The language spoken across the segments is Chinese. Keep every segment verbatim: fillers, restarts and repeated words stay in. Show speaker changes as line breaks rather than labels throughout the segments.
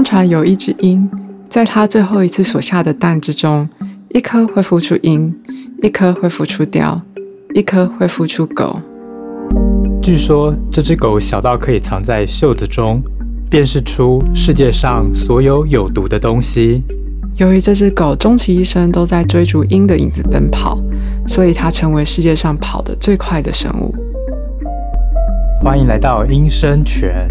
相传有一只鹰，在它最后一次所下的蛋之中，一颗会孵出鹰，一颗会孵出雕，一颗会孵出狗。
据说这只狗小到可以藏在袖子中，辨识出世界上所有有毒的东西。
由于这只狗终其一生都在追逐鹰的影子奔跑，所以它成为世界上跑得最快的生物。
欢迎来到鹰声泉，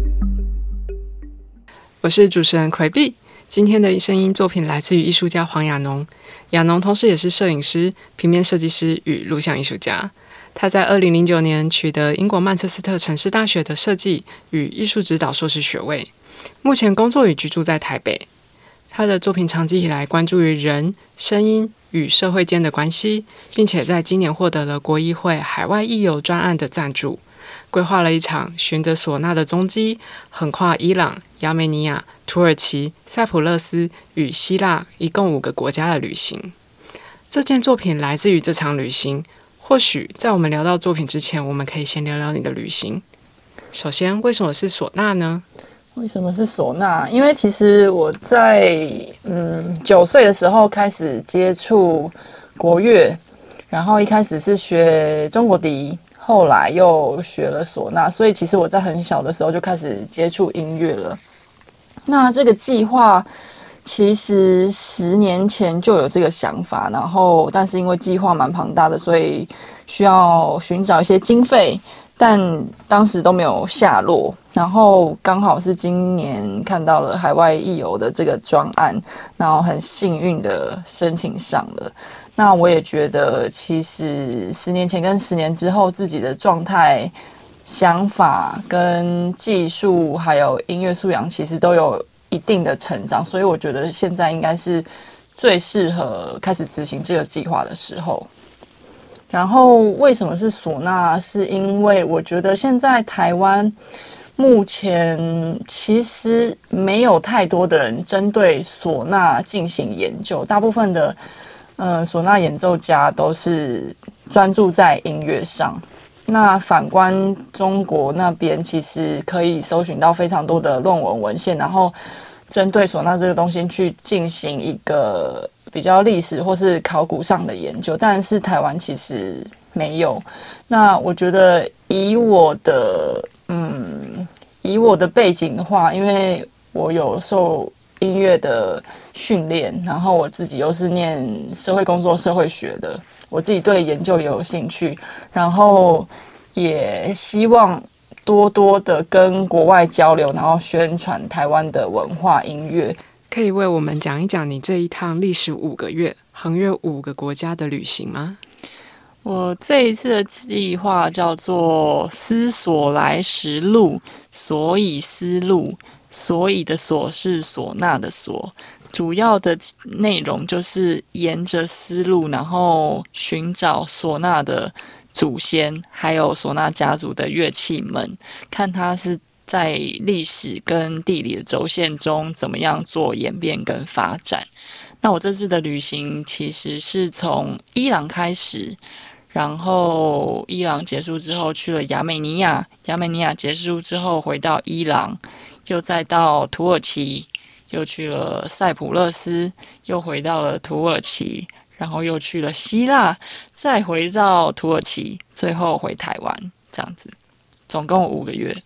我是主持人奎碧。今天的声音作品来自于艺术家黄亚农，亚农同时也是摄影师、平面设计师与录像艺术家。他在二零零九年取得英国曼彻斯特城市大学的设计与艺术指导硕士学位，目前工作与居住在台北。他的作品长期以来关注于人、声音与社会间的关系，并且在今年获得了国艺会海外艺游专案的赞助，规划了一场循着唢呐的踪迹，横跨伊朗、亚美尼亚、土耳其、塞浦路斯与希腊一共五个国家的旅行。这件作品来自于这场旅行。或许在我们聊到作品之前，我们可以先聊聊你的旅行。首先，为什么是唢呐呢？
为什么是唢呐？因为其实我在嗯九岁的时候开始接触国乐，然后一开始是学中国笛，后来又学了唢呐，所以其实我在很小的时候就开始接触音乐了。那这个计划其实十年前就有这个想法，然后但是因为计划蛮庞大的，所以需要寻找一些经费，但当时都没有下落。然后刚好是今年看到了海外艺游的这个专案，然后很幸运的申请上了。那我也觉得，其实十年前跟十年之后自己的状态、想法跟技术还有音乐素养，其实都有一定的成长，所以我觉得现在应该是最适合开始执行这个计划的时候。然后为什么是唢呐？是因为我觉得现在台湾目前其实没有太多的人针对唢呐进行研究，大部分的呃唢呐演奏家都是专注在音乐上。那反观中国那边，其实可以搜寻到非常多的论文文献，然后针对唢呐这个东西去进行一个比较历史或是考古上的研究，但是台湾其实没有。那我觉得以我的嗯以我的背景的话，因为我有受音乐的训练，然后我自己又是念社会工作、社会学的。我自己对研究也有兴趣，然后也希望多多的跟国外交流，然后宣传台湾的文化音乐。
可以为我们讲一讲你这一趟历时五个月、横越五个国家的旅行吗？
我这一次的计划叫做思索来时路，所以思路，所以的所是唢呐的所。主要的内容就是沿着丝路，然后寻找唢呐的祖先，还有唢呐家族的乐器们，看它是在历史跟地理的轴线中怎么样做演变跟发展。那我这次的旅行其实是从伊朗开始，然后伊朗结束之后去了亚美尼亚，亚美尼亚结束之后回到伊朗，又再到土耳其，又去了塞浦路斯，又回到了土耳其，然后又去了希腊，再回到土耳其，最后回台湾，这样子，总共五个月。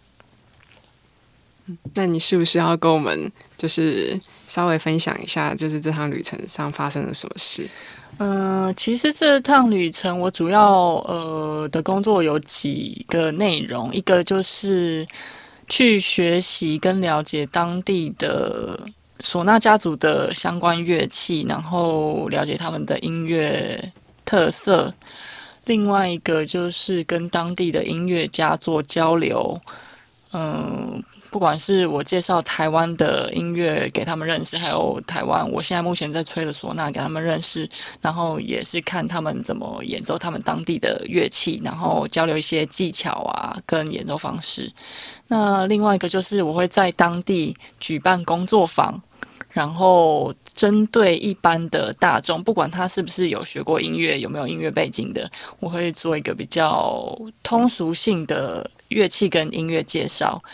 那你是不是要跟我们就是稍微分享一下，就是这趟旅程上发生了什么事？
嗯、呃，其实这趟旅程我主要呃的工作有几个内容，一个就是去学习跟了解当地的唢呐家族的相关乐器，然后了解他们的音乐特色。另外一个就是跟当地的音乐家做交流，嗯，不管是我介绍台湾的音乐给他们认识，还有台湾我现在目前在吹的唢呐给他们认识，然后也是看他们怎么演奏他们当地的乐器，然后交流一些技巧啊跟演奏方式。那另外一个就是我会在当地举办工作坊，然后针对一般的大众，不管他是不是有学过音乐，有没有音乐背景的，我会做一个比较通俗性的乐器跟音乐介绍，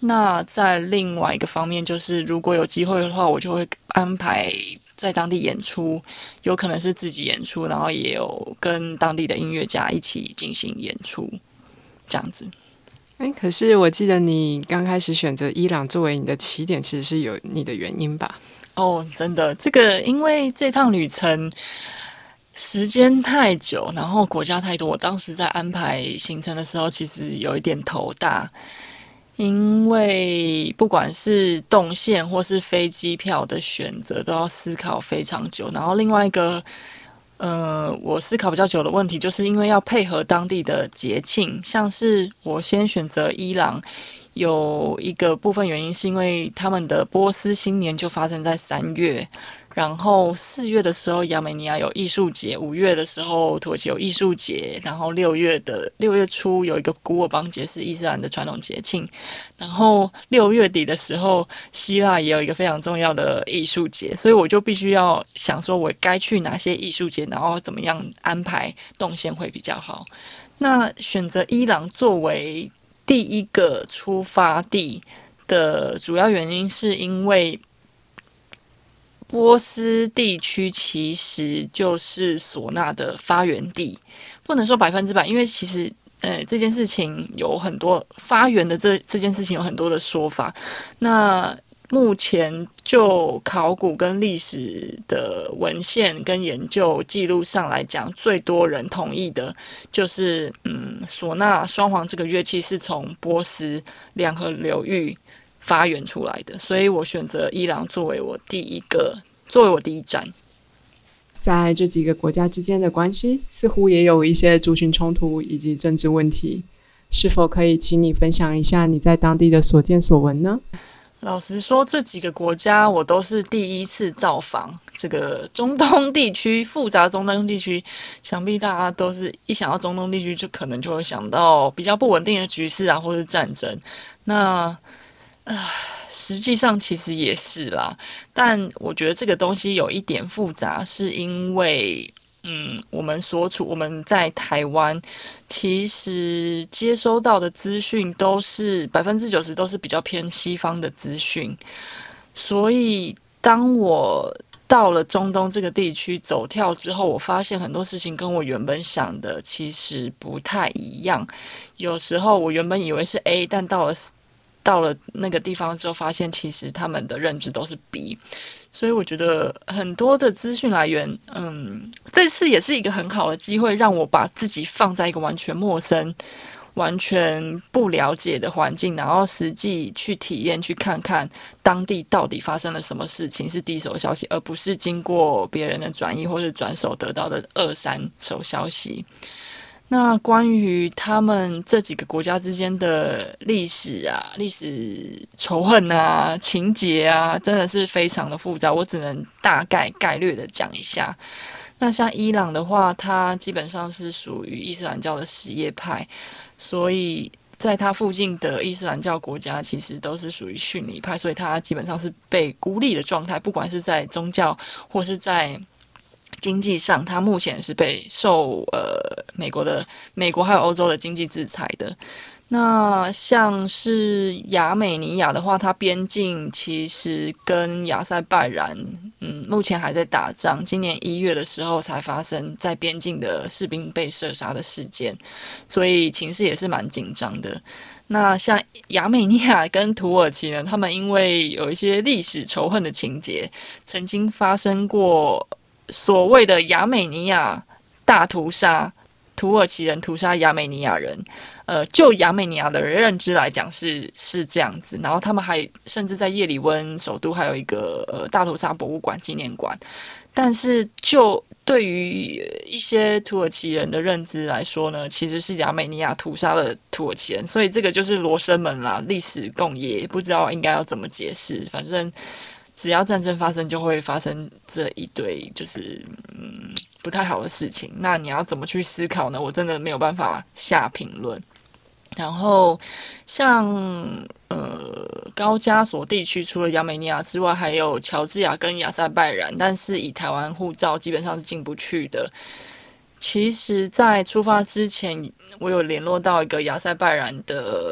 那在另外一个方面，就是如果有机会的话，我就会安排在当地演出，有可能是自己演出，然后也有跟当地的音乐家一起进行演出，这样子。
哎，可是我记得你刚开始选择伊朗作为你的起点，其实是有你的原因吧？
哦，真的，这个因为这趟旅程时间太久，然后国家太多，我当时在安排行程的时候，其实有一点头大。因为不管是动线或是飞机票的选择，都要思考非常久。然后另外一个，呃，我思考比较久的问题，就是因为要配合当地的节庆，像是我先选择伊朗，有一个部分原因是因为他们的波斯新年就发生在三月。然后四月的时候，亚美尼亚有艺术节；五月的时候，土耳其有艺术节；然后六月的六月初有一个古尔邦节，是伊斯兰的传统节庆。然后六月底的时候，希腊也有一个非常重要的艺术节，所以我就必须要想说，我该去哪些艺术节，然后怎么样安排动线会比较好。那选择伊朗作为第一个出发地的主要原因，是因为波斯地区其实就是唢呐的发源地，不能说百分之百，因为其实呃这件事情有很多发源的这这件事情有很多的说法。那目前就考古跟历史的文献跟研究记录上来讲，最多人同意的就是嗯唢呐双簧这个乐器是从波斯两河流域发源出来的，所以我选择伊朗作为我第一个，作为我第一站。
在这几个国家之间的关系，似乎也有一些族群冲突以及政治问题，是否可以请你分享一下你在当地的所见所闻呢？
老实说，这几个国家我都是第一次造访。这个中东地区，复杂中东地区，想必大家都是一想到中东地区，就可能就会想到比较不稳定的局势啊，或是战争。那啊，实际上其实也是啦，但我觉得这个东西有一点复杂，是因为，嗯，我们所处我们在台湾，其实接收到的资讯都是百分之九十都是比较偏西方的资讯，所以当我到了中东这个地区走跳之后，我发现很多事情跟我原本想的其实不太一样。有时候我原本以为是 A， 但到了到了那个地方之后，发现其实他们的认知都是 B， 所以我觉得很多的资讯来源，嗯，这次也是一个很好的机会，让我把自己放在一个完全陌生、完全不了解的环境，然后实际去体验、去看看当地到底发生了什么事情，是第一手消息，而不是经过别人的转译或是转手得到的二三手消息。那关于他们这几个国家之间的历史啊、历史仇恨啊、情节啊，真的是非常的复杂，我只能大概概略的讲一下。那像伊朗的话，它基本上是属于伊斯兰教的什叶派，所以在它附近的伊斯兰教国家其实都是属于逊尼派，所以它基本上是被孤立的状态，不管是在宗教或是在经济上，它目前是被受呃美国的美国还有欧洲的经济制裁的。那像是亚美尼亚的话，它边境其实跟亚塞拜然，嗯，目前还在打仗。今年一月的时候才发生在边境的士兵被射杀的事件，所以情势也是蛮紧张的。那像亚美尼亚跟土耳其呢，他们因为有一些历史仇恨的情节，曾经发生过所谓的亚美尼亚大屠杀，土耳其人屠杀亚美尼亚人。呃，就亚美尼亚的认知来讲是是这样子，然后他们还甚至在叶里温首都还有一个呃大屠杀博物馆纪念馆。但是就对于一些土耳其人的认知来说呢，其实是亚美尼亚屠杀了土耳其人，所以这个就是罗生门啦，历史共业，不知道应该要怎么解释。反正只要战争发生，就会发生这一堆就是嗯不太好的事情。那你要怎么去思考呢？我真的没有办法下评论。然后像呃高加索地区，除了亚美尼亚之外，还有乔治亚跟亚塞拜然，但是以台湾护照基本上是进不去的。其实在出发之前，我有联络到一个亚塞拜然的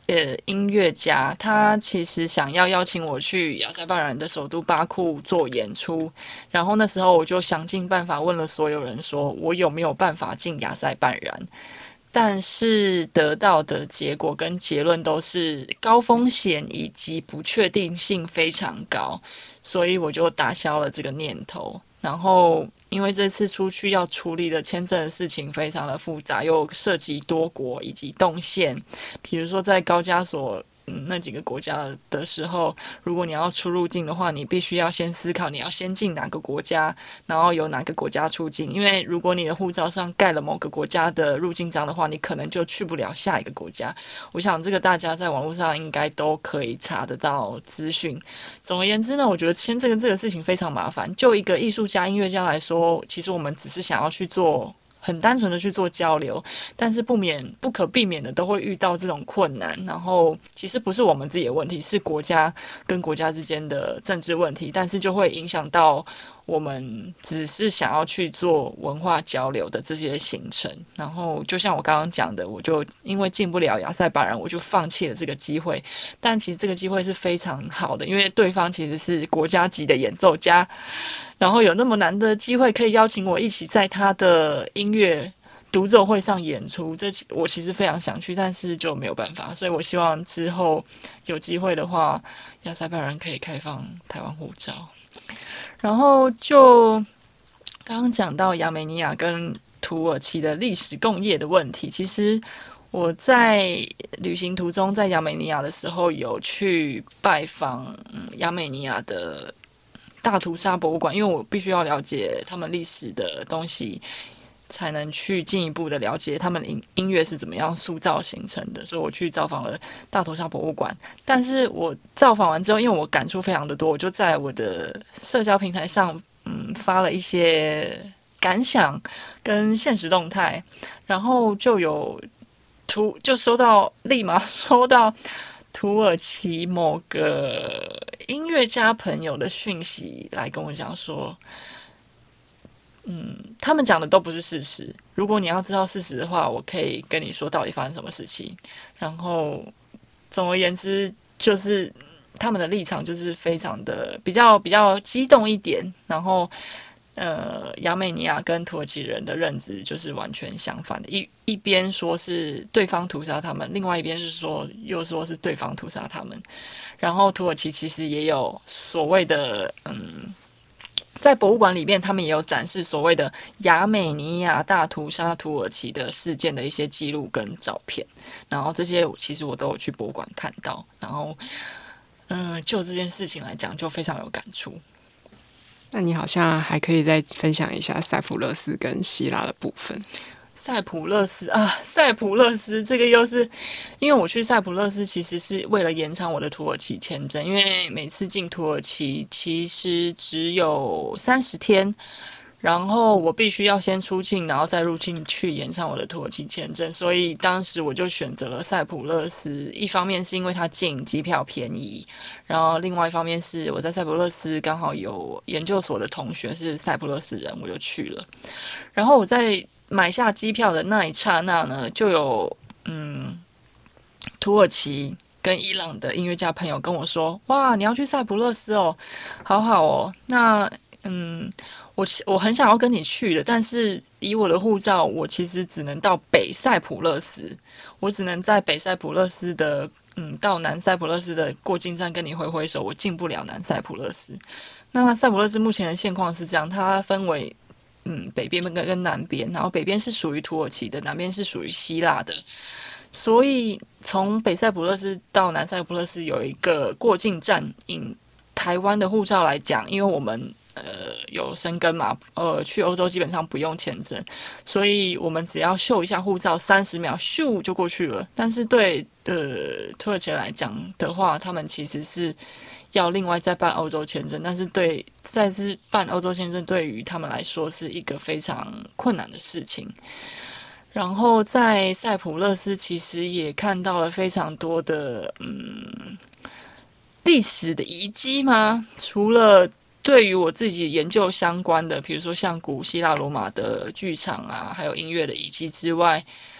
呃音乐家，他其实想要邀请我去亚塞拜然的首都巴库做演出，然后那时候我就想尽办法问了所有人，说我有没有办法进亚塞拜然。但是得到的结果跟结论都是高风险以及不确定性非常高，所以我就打消了这个念头。然后因为这次出去要处理的签证的事情非常的复杂，又涉及多国以及动线，比如说在高加索嗯，那几个国家的时候，如果你要出入境的话，你必须要先思考你要先进哪个国家，然后由哪个国家出境。因为如果你的护照上盖了某个国家的入境章的话，你可能就去不了下一个国家。我想这个大家在网络上应该都可以查得到资讯。总而言之呢，我觉得签证这个事情非常麻烦。就一个艺术家、音乐家来说，其实我们只是想要去做。很单纯的去做交流，但是不免不可避免的都会遇到这种困难。然后其实不是我们自己的问题，是国家跟国家之间的政治问题，但是就会影响到我们只是想要去做文化交流的这些行程。然后就像我刚刚讲的，我就因为进不了亚塞拜然，我就放弃了这个机会。但其实这个机会是非常好的，因为对方其实是国家级的演奏家。然后有那么难的机会可以邀请我一起在他的音乐独奏会上演出，这我其实非常想去，但是就没有办法。所以我希望之后有机会的话，亚塞拜然可以开放台湾护照。然后就刚刚讲到亚美尼亚跟土耳其的历史共业的问题，其实我在旅行途中在亚美尼亚的时候有去拜访、嗯、亚美尼亚的大屠杀博物馆，因为我必须要了解他们历史的东西，才能去进一步的了解他们音音乐是怎么样塑造形成的。所以我去造访了大屠杀博物馆。但是我造访完之后，因为我感触非常的多，我就在我的社交平台上嗯发了一些感想跟现实动态，然后就有图就收到立马收到土耳其某个音乐家朋友的讯息来跟我讲说，嗯，他们讲的都不是事实。如果你要知道事实的话，我可以跟你说到底发生什么事情。然后，总而言之，就是他们的立场就是非常的比较比较激动一点。然后，呃，亚美尼亚跟土耳其人的认知就是完全相反的。一一边说是对方屠杀他们，另外一边是说又说是对方屠杀他们。然后土耳其其实也有所谓的嗯。在博物馆里面，他们也有展示所谓的亚美尼亚大屠杀土耳其的事件的一些记录跟照片，然后这些其实我都有去博物馆看到，然后，嗯、呃，就这件事情来讲，就非常有感触。
那你好像还可以再分享一下塞浦路斯跟希腊的部分。
塞浦路斯啊，塞浦路斯这个又是因为我去塞浦路斯其实是为了延长我的土耳其签证，因为每次进土耳其其实只有三十天，然后我必须要先出境，然后再入境去延长我的土耳其签证，所以当时我就选择了塞浦路斯。一方面是因为它近，机票便宜，然后另外一方面是我在塞浦路斯刚好有研究所的同学是塞浦路斯人，我就去了。然后我在买下机票的那一刹那呢，就有嗯土耳其跟伊朗的音乐家朋友跟我说：“哇，你要去塞浦路斯哦，好好哦。那嗯，我我很想要跟你去的，但是以我的护照，我其实只能到北塞浦路斯，我只能在北塞浦路斯的嗯到南塞浦路斯的过境站跟你挥挥手，我进不了南塞浦路斯。那塞浦路斯目前的现况是这样，它分为。”嗯，北边跟跟南边，然后北边是属于土耳其的，南边是属于希腊的。所以从北塞浦路斯到南塞浦路斯有一个过境站。以台湾的护照来讲，因为我们呃有生根嘛，呃去欧洲基本上不用签证，所以我们只要秀一下护照，三十秒咻就过去了。但是对呃土耳其来讲的话，他们其实是要另外再办欧洲签证，但是对再次办欧洲签证对于他们来说是一个非常困难的事情。然后在塞浦路斯其实也看到了非常多的嗯历史的遗迹吗？除了对于我自己研究相关的，比如说像古希腊罗马的剧场啊，还有音乐的遗迹之外，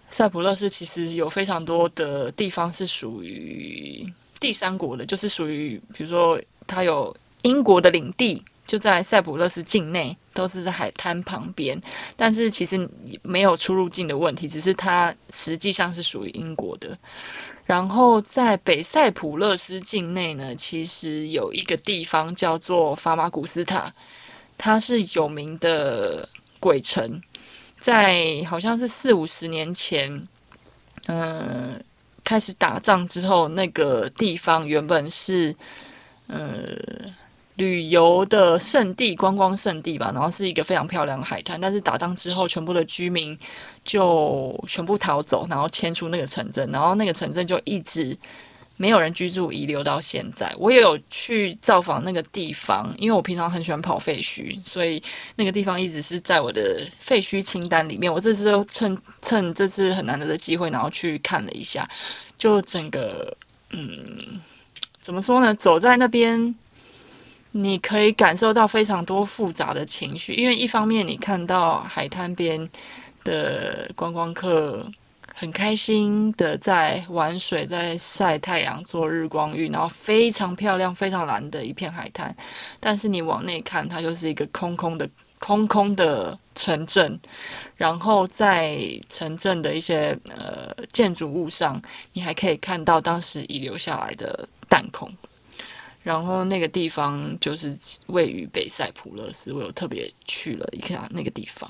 塞浦路斯其实有非常多的地方是属于第三国的，就是属于比如说它有英国的领地，就在塞浦路斯境内，都是在海滩旁边，但是其实没有出入境的问题，只是它实际上是属于英国的。然后在北塞浦路斯境内呢，其实有一个地方叫做法马古斯塔，它是有名的鬼城。在好像是四五十年前，呃，开始打仗之后，那个地方原本是呃旅游的胜地、观光胜地吧，然后是一个非常漂亮的海滩。但是打仗之后，全部的居民就全部逃走，然后迁出那个城镇，然后那个城镇就一直没有人居住，遗留到现在。我也有去造访那个地方，因为我平常很喜欢跑废墟，所以那个地方一直是在我的废墟清单里面。我这次就趁趁这次很难得的机会，然后去看了一下，就整个嗯，怎么说呢？走在那边，你可以感受到非常多复杂的情绪，因为一方面你看到海滩边的观光客很开心的在玩水，在晒太阳、做日光浴，然后非常漂亮、非常蓝的一片海滩。但是你往内看，它就是一个空空的、空空的城镇。然后在城镇的一些呃建筑物上，你还可以看到当时遗留下来的弹孔。然后那个地方就是位于北塞浦路斯，我有特别去了一下那个地方。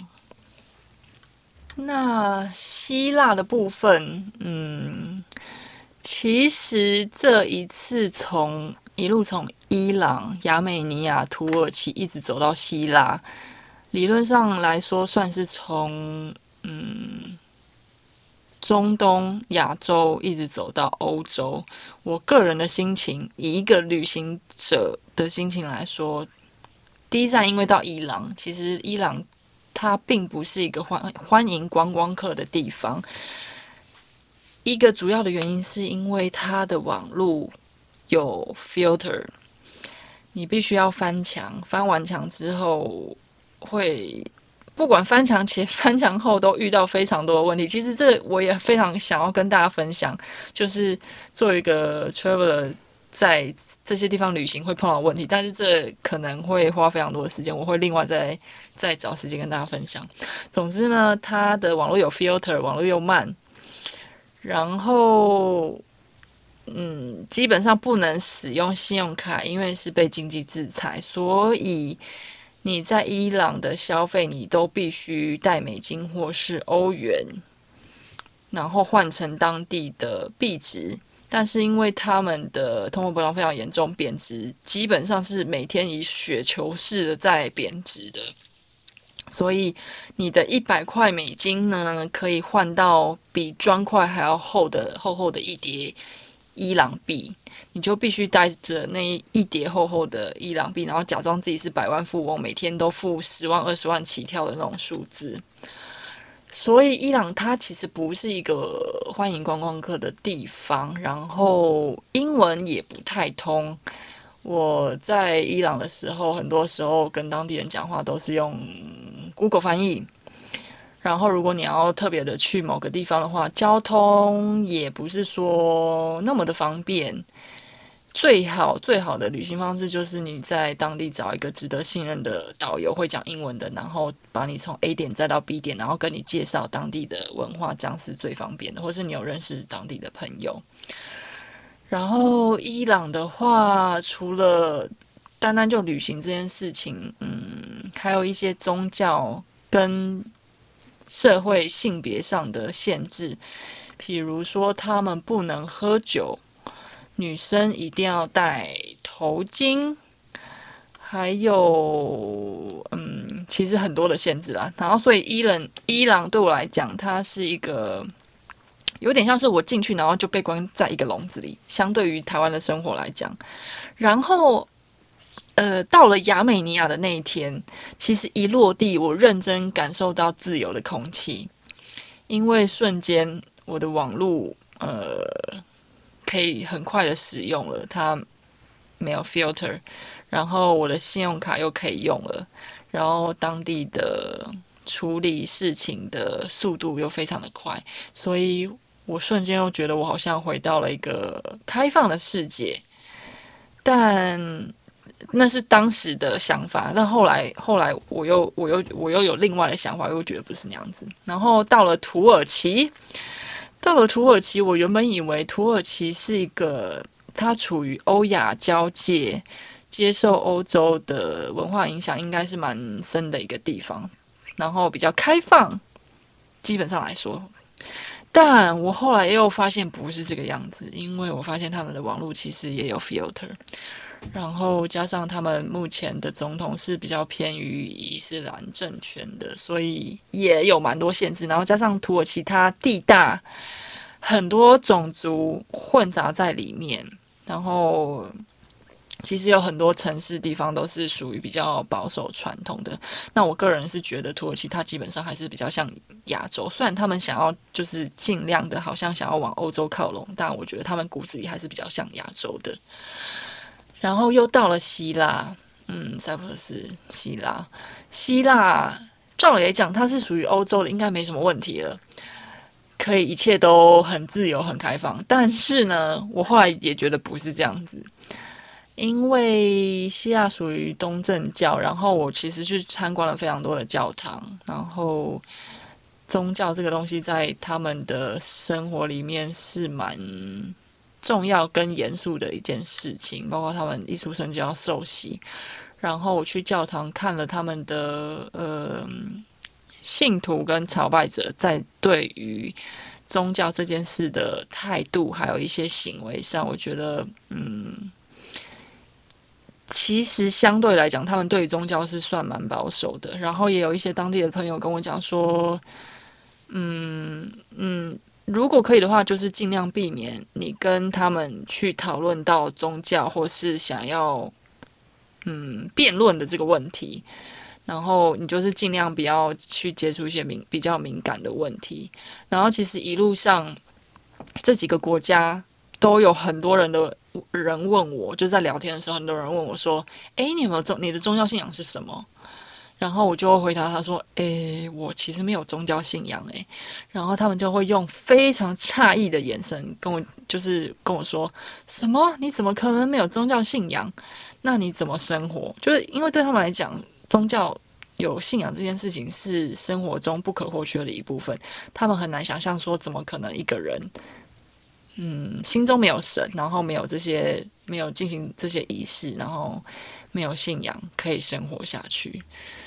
那希腊的部分，嗯，其实这一次从一路从伊朗、亚美尼亚、土耳其一直走到希腊，理论上来说算是从嗯中东、亚洲一直走到欧洲。我个人的心情，以一个旅行者的心情来说，第一站因为到伊朗，其实伊朗它并不是一个欢欢迎观光客的地方。一个主要的原因是因为它的网路有 filter， 你必须要翻墙，翻完墙之后会不管翻墙前翻墙后都遇到非常多的问题。其实这我也非常想要跟大家分享，就是作为一个 traveler，在这些地方旅行会碰到问题，但是这可能会花非常多的时间，我会另外再再找时间跟大家分享。总之呢，它的网络有 filter， 网络又慢，然后嗯，基本上不能使用信用卡，因为是被经济制裁，所以你在伊朗的消费你都必须带美金或是欧元，然后换成当地的币值。但是因为他们的通货膨胀非常严重，贬值基本上是每天以雪球式的在贬值的，所以你的一百块美金呢，可以换到比砖块还要厚的厚厚的一叠伊朗币，你就必须带着那一叠厚厚的伊朗币，然后假装自己是百万富翁，每天都付十万、二十万起跳的那种数字。所以伊朗它其实不是一个欢迎观光客的地方，然后英文也不太通。我在伊朗的时候，很多时候跟当地人讲话都是用 Google 翻译，然后如果你要特别的去某个地方的话，交通也不是说那么的方便。最好最好的旅行方式就是你在当地找一个值得信任的导游，会讲英文的，然后把你从 A 点载到 B 点，然后跟你介绍当地的文化，这样是最方便的，或是你有认识当地的朋友。然后伊朗的话，除了单单就旅行这件事情，嗯，还有一些宗教跟社会性别上的限制，譬如说他们不能喝酒，女生一定要戴头巾，还有嗯，其实很多的限制啦。然后所以伊朗伊朗对我来讲，它是一个有点像是我进去然后就被关在一个笼子里，相对于台湾的生活来讲。然后呃，到了亚美尼亚的那一天，其实一落地，我认真感受到自由的空气，因为瞬间我的网路呃可以很快的使用了，它没有 filter， 然后我的信用卡又可以用了，然后当地的处理事情的速度又非常的快，所以我瞬间又觉得我好像回到了一个开放的世界，但那是当时的想法。但后来后来我又我又我又有另外的想法，又觉得不是那样子。然后到了土耳其，到了土耳其，我原本以为土耳其是一个它处于欧亚交界，接受欧洲的文化影响应该是蛮深的一个地方，然后比较开放，基本上来说。但我后来又发现不是这个样子，因为我发现他们的网络其实也有 filter， 然后加上他们目前的总统是比较偏于伊斯兰政权的，所以也有蛮多限制。然后加上土耳其它地大，很多种族混杂在里面，然后其实有很多城市地方都是属于比较保守传统的。那我个人是觉得土耳其它基本上还是比较像亚洲，虽然他们想要就是尽量的好像想要往欧洲靠拢，但我觉得他们骨子里还是比较像亚洲的。然后又到了希腊，嗯，塞浦路斯、希腊，希腊照理来讲它是属于欧洲的，应该没什么问题了，可以一切都很自由、很开放。但是呢，我后来也觉得不是这样子。因为希腊属于东正教，然后我其实去参观了非常多的教堂，然后宗教这个东西在他们的生活里面是蛮重要跟严肃的一件事情，包括他们一出生就要受洗，然后我去教堂看了他们的呃信徒跟朝拜者在对于宗教这件事的态度，还有一些行为上，我觉得嗯。其实相对来讲，他们对于宗教是算蛮保守的。然后也有一些当地的朋友跟我讲说，嗯嗯，如果可以的话，就是尽量避免你跟他们去讨论到宗教，或是想要嗯辩论的这个问题。然后你就是尽量不要去接触一些敏比较敏感的问题。然后其实一路上这几个国家都有很多人的。人问我，就在聊天的时候，很多人问我说：“哎，你有没有宗？你的宗教信仰是什么？”然后我就会回答他说：“哎，我其实没有宗教信仰。”哎，然后他们就会用非常诧异的眼神跟我，就是跟我说：“什么？你怎么可能没有宗教信仰？那你怎么生活？”就是因为对他们来讲，宗教有信仰这件事情是生活中不可或缺的一部分，他们很难想象说，怎么可能一个人。嗯，心中没有神，然后没有这些，没有进行这些仪式，然后没有信仰，可以生活下去。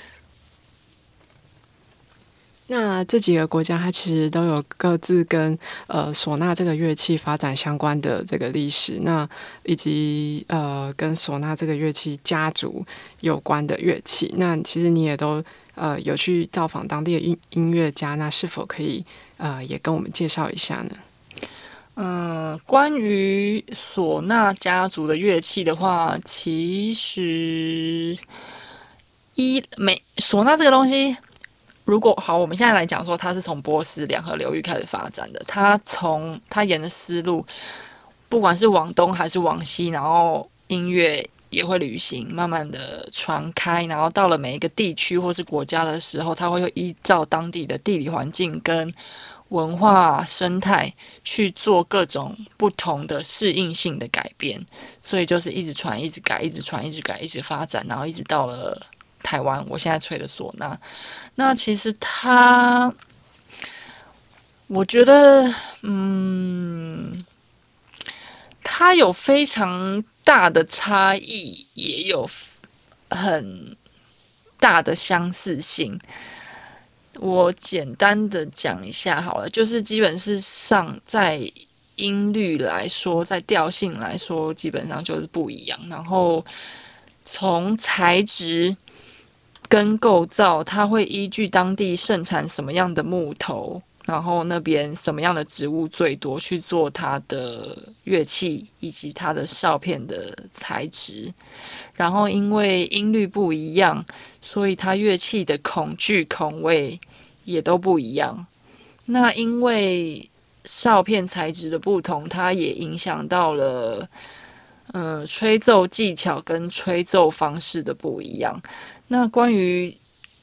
那这几个国家，它其实都有各自跟呃唢呐这个乐器发展相关的这个历史，那以及呃跟唢呐这个乐器家族有关的乐器。那其实你也都呃有去造访当地的音音乐家，那是否可以呃也跟我们介绍一下呢？
嗯，关于唢呐家族的乐器的话，其实一没唢呐这个东西，如果好，我们现在来讲说，它是从波斯两河流域开始发展的。它从它沿的思路，不管是往东还是往西，然后音乐也会旅行，慢慢的传开，然后到了每一个地区或是国家的时候，它会依照当地的地理环境跟文化生态去做各种不同的适应性的改变，所以就是一直传、一直改、一直传、一直改、一直发展，然后一直到了台湾，我现在吹的唢呐。那其实它，我觉得，嗯，它有非常大的差异，也有很大的相似性。我简单的讲一下好了，就是基本上在音律来说，在调性来说，基本上就是不一样。然后从材质跟构造，它会依据当地盛产什么样的木头，然后那边什么样的植物最多，去做它的乐器以及它的哨片的材质。然后因为音律不一样，所以它乐器的孔距孔位也都不一样。那因为哨片材质的不同，它也影响到了呃吹奏技巧跟吹奏方式的不一样。那关于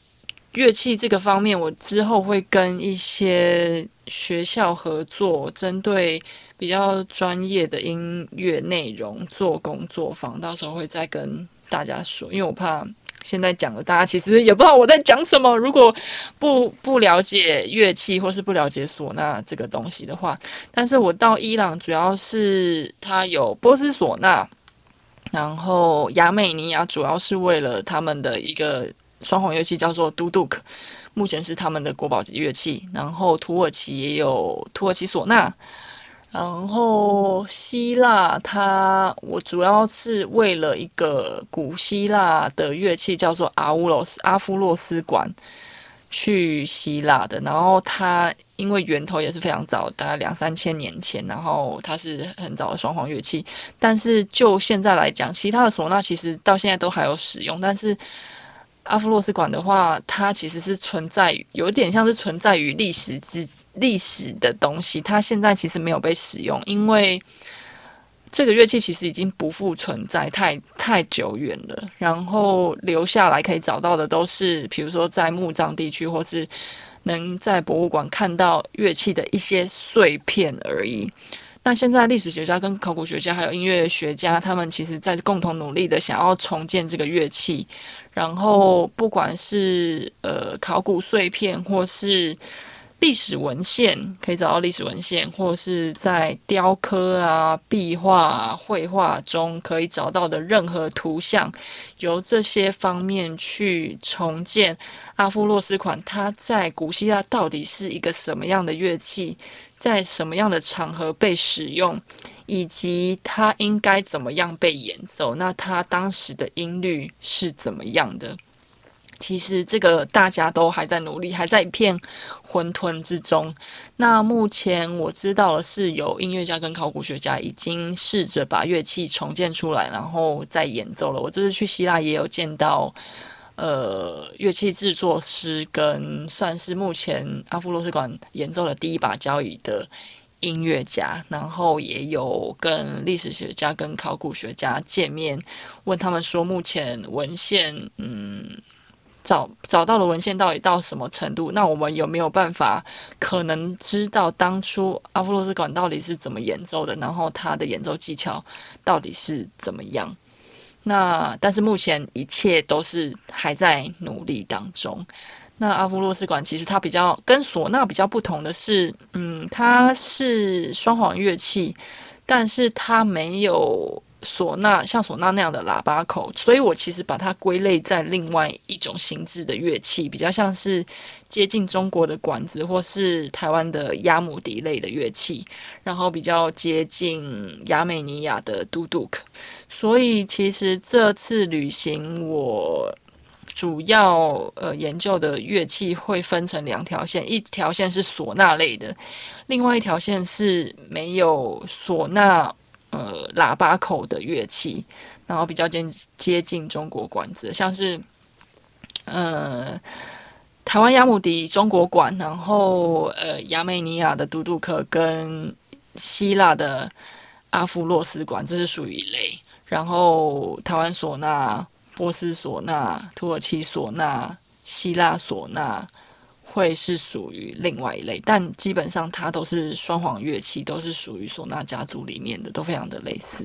乐器这个方面，我之后会跟一些学校合作，针对比较专业的音乐内容做工作坊，到时候会再跟大家说，因为我怕现在讲了，大家其实也不知道我在讲什么。如果不不了解乐器或是不了解唢呐这个东西的话，但是我到伊朗主要是它有波斯唢呐，然后亚美尼亚主要是为了他们的一个双簧乐器叫做都杜克，目前是他们的国宝级乐器。然后土耳其也有土耳其唢呐。然后希腊它，我主要是为了一个古希腊的乐器叫做阿乌罗斯阿夫洛斯管去希腊的。然后它因为源头也是非常早，大概两三千年前，然后它是很早的双簧乐器。但是就现在来讲，其他的唢呐其实到现在都还有使用，但是阿夫洛斯管的话，它其实是存在于有点像是存在于历史之。历史的东西，它现在其实没有被使用，因为这个乐器其实已经不复存在，太太久远了。然后留下来可以找到的都是，比如说在墓葬地区，或是能在博物馆看到乐器的一些碎片而已。那现在历史学家跟考古学家还有音乐学家，他们其实在共同努力的想要重建这个乐器。然后不管是呃考古碎片，或是历史文献，可以找到历史文献，或是在雕刻啊、壁画啊、绘画中可以找到的任何图像，由这些方面去重建阿夫洛斯管，它在古希腊到底是一个什么样的乐器，在什么样的场合被使用，以及它应该怎么样被演奏，那它当时的音律是怎么样的。其实这个大家都还在努力，还在一片混沌之中。那目前我知道的是，有音乐家跟考古学家已经试着把乐器重建出来，然后再演奏了。我这次去希腊也有见到，呃，乐器制作师跟算是目前阿夫洛斯管演奏的第一把交椅的音乐家，然后也有跟历史学家跟考古学家见面，问他们说目前文献，嗯。找找到的文献到底到什么程度？那我们有没有办法可能知道当初阿夫洛斯管到底是怎么演奏的，然后他的演奏技巧到底是怎么样？那但是目前一切都是还在努力当中。那阿夫洛斯管其实它比较跟唢呐比较不同的是，嗯，它是双簧乐器，但是它没有唢呐像唢呐那样的喇叭口，所以我其实把它归类在另外一种形制的乐器，比较像是接近中国的管子或是台湾的鸭母笛类的乐器，然后比较接近亚美尼亚的都杜克。所以其实这次旅行我主要呃研究的乐器会分成两条线，一条线是唢呐类的，另外一条线是没有唢呐呃，喇叭口的乐器，然后比较接接近中国管子，像是呃台湾鸭母笛、中国管，然后呃亚美尼亚的都杜克跟希腊的阿夫洛斯管，这是属于一类。然后台湾唢呐、波斯唢呐、土耳其唢呐、希腊唢呐会是属于另外一类，但基本上它都是双簧乐器，都是属于唢呐家族里面的，都非常的类似。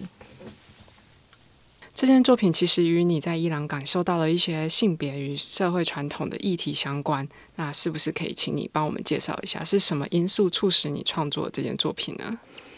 这件作品其实与你在伊朗感受到了一些性别与社会传统的议题相关，那是不是可以请你帮我们介绍一下，是什么因素促使你创作这件作品呢？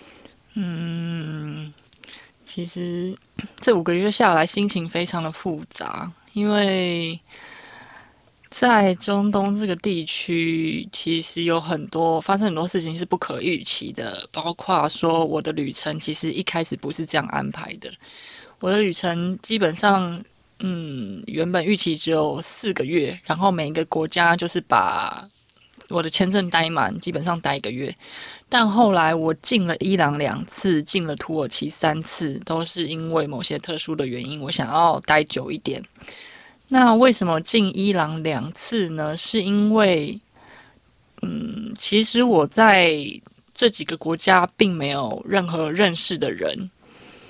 嗯，其实这五个月下来心情非常的复杂，因为在中东这个地区，其实有很多发生很多事情是不可预期的，包括说我的旅程其实一开始不是这样安排的。我的旅程基本上，嗯，原本预期只有四个月，然后每一个国家就是把我的签证待满，基本上待一个月。但后来我进了伊朗两次，进了土耳其三次，都是因为某些特殊的原因，我想要待久一点。那为什么进伊朗两次呢？是因为，嗯，其实我在这几个国家并没有任何认识的人，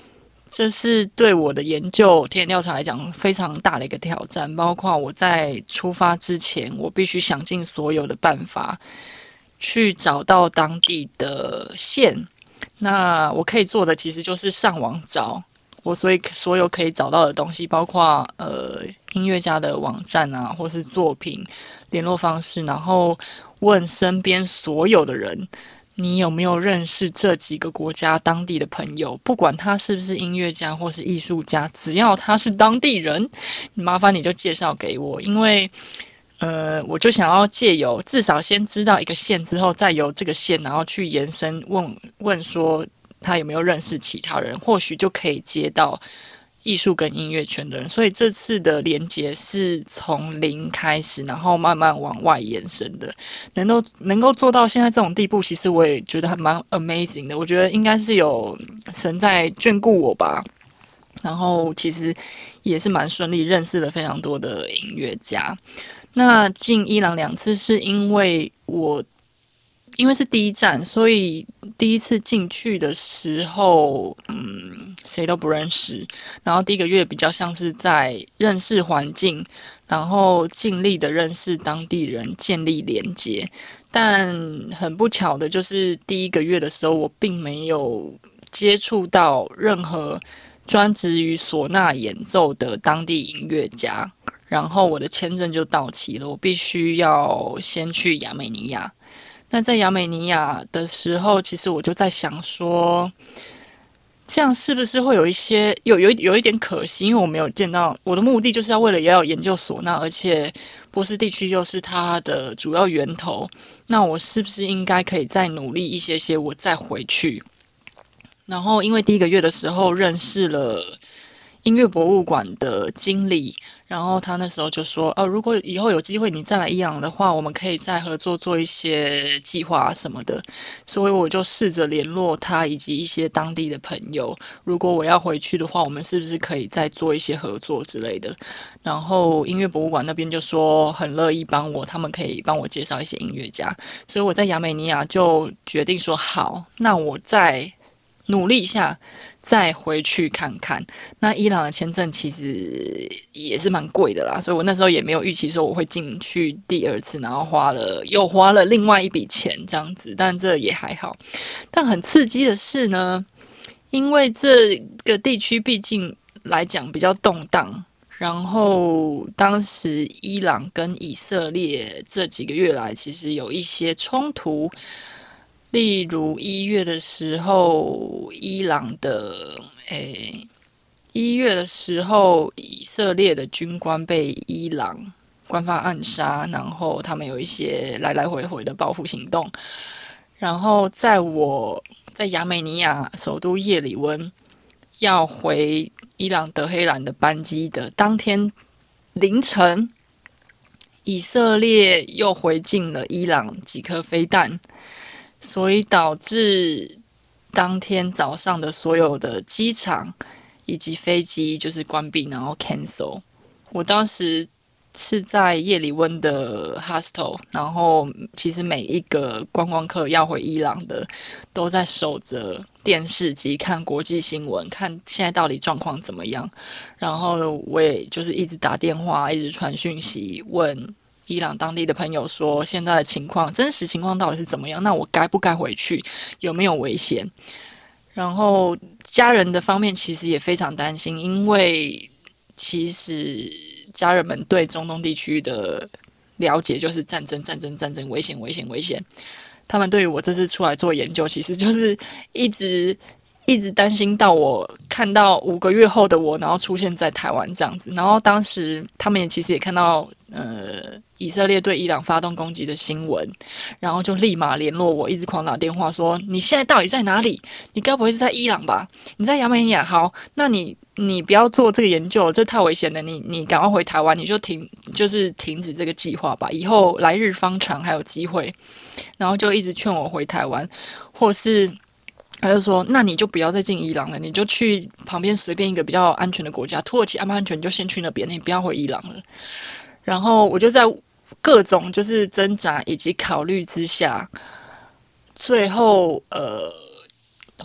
这是对我的研究田野调查来讲非常大的一个挑战，包括我在出发之前，我必须想尽所有的办法去找到当地的线。那我可以做的其实就是上网找我所以所有可以找到的东西，包括呃音乐家的网站啊，或是作品、联络方式，然后问身边所有的人。你有没有认识这几个国家当地的朋友？不管他是不是音乐家或是艺术家，只要他是当地人，麻烦你就介绍给我，因为呃，我就想要借由至少先知道一个线之后，再由这个线然后去延伸问问说他有没有认识其他人，或许就可以接到艺术跟音乐圈的人，所以这次的连结是从零开始，然后慢慢往外延伸的。能够能够做到现在这种地步，其实我也觉得还蛮 amazing 的。我觉得应该是有神在眷顾我吧。然后其实也是蛮顺利，认识了非常多的音乐家。那进伊朗两次是因为我。因为是第一站，所以第一次进去的时候，嗯，谁都不认识。然后第一个月比较像是在认识环境，然后尽力的认识当地人，建立连接。但很不巧的就是第一个月的时候，我并没有接触到任何专职于唢呐演奏的当地音乐家，然后我的签证就到期了，我必须要先去亚美尼亚。那在亚美尼亚的时候，其实我就在想说，这样是不是会有一些有有有一点可惜？因为我没有见到，我的目的就是要为了也要研究唢呐，而且波斯地区又是它的主要源头。那我是不是应该可以再努力一些些，我再回去？然后因为第一个月的时候认识了音乐博物馆的经理，然后他那时候就说，哦，如果以后有机会你再来伊朗的话，我们可以再合作做一些计划什么的。所以我就试着联络他以及一些当地的朋友，如果我要回去的话，我们是不是可以再做一些合作之类的。然后音乐博物馆那边就说很乐意帮我，他们可以帮我介绍一些音乐家。所以我在亚美尼亚就决定说，好，那我再努力一下，再回去看看。那伊朗的签证其实也是蛮贵的啦，所以我那时候也没有预期说我会进去第二次，然后花了又花了另外一笔钱这样子，但这也还好。但很刺激的是呢，因为这个地区毕竟来讲比较动荡，然后当时伊朗跟以色列这几个月来其实有一些冲突。例如一月的时候，伊朗的诶，一月的时候，以色列的军官被伊朗官方暗杀，然后他们有一些来来回回的报复行动。然后在我在亚美尼亚首都叶里温要回伊朗德黑兰的班机的当天凌晨，以色列又回进了伊朗几颗飞弹。所以导致当天早上的所有的机场以及飞机就是关闭，然后 cancel。我当时是在叶里温的 hostel， 然后其实每一个观光客要回伊朗的都在守着电视机看国际新闻，看现在到底状况怎么样。然后我也就是一直打电话，一直传讯息问伊朗当地的朋友说现在的情况，真实情况到底是怎么样？那我该不该回去？有没有危险？然后家人的方面其实也非常担心，因为其实家人们对中东地区的了解就是战争、战争、战争，危险、危险、危险。他们对于我这次出来做研究，其实就是一直一直担心到我看到五个月后的我，然后出现在台湾这样子。然后当时他们也其实也看到呃以色列对伊朗发动攻击的新闻，然后就立马联络我，一直狂打电话说你现在到底在哪里？你该不会是在伊朗吧？你在亚美尼亚？好，那你你不要做这个研究，这太危险了。你你赶快回台湾，你就停就是停止这个计划吧，以后来日方长，还有机会。然后就一直劝我回台湾，或是他就说那你就不要再进伊朗了，你就去旁边随便一个比较安全的国家，土耳其安不安全你就先去那边，你不要回伊朗了。然后我就在各种就是挣扎以及考虑之下，最后呃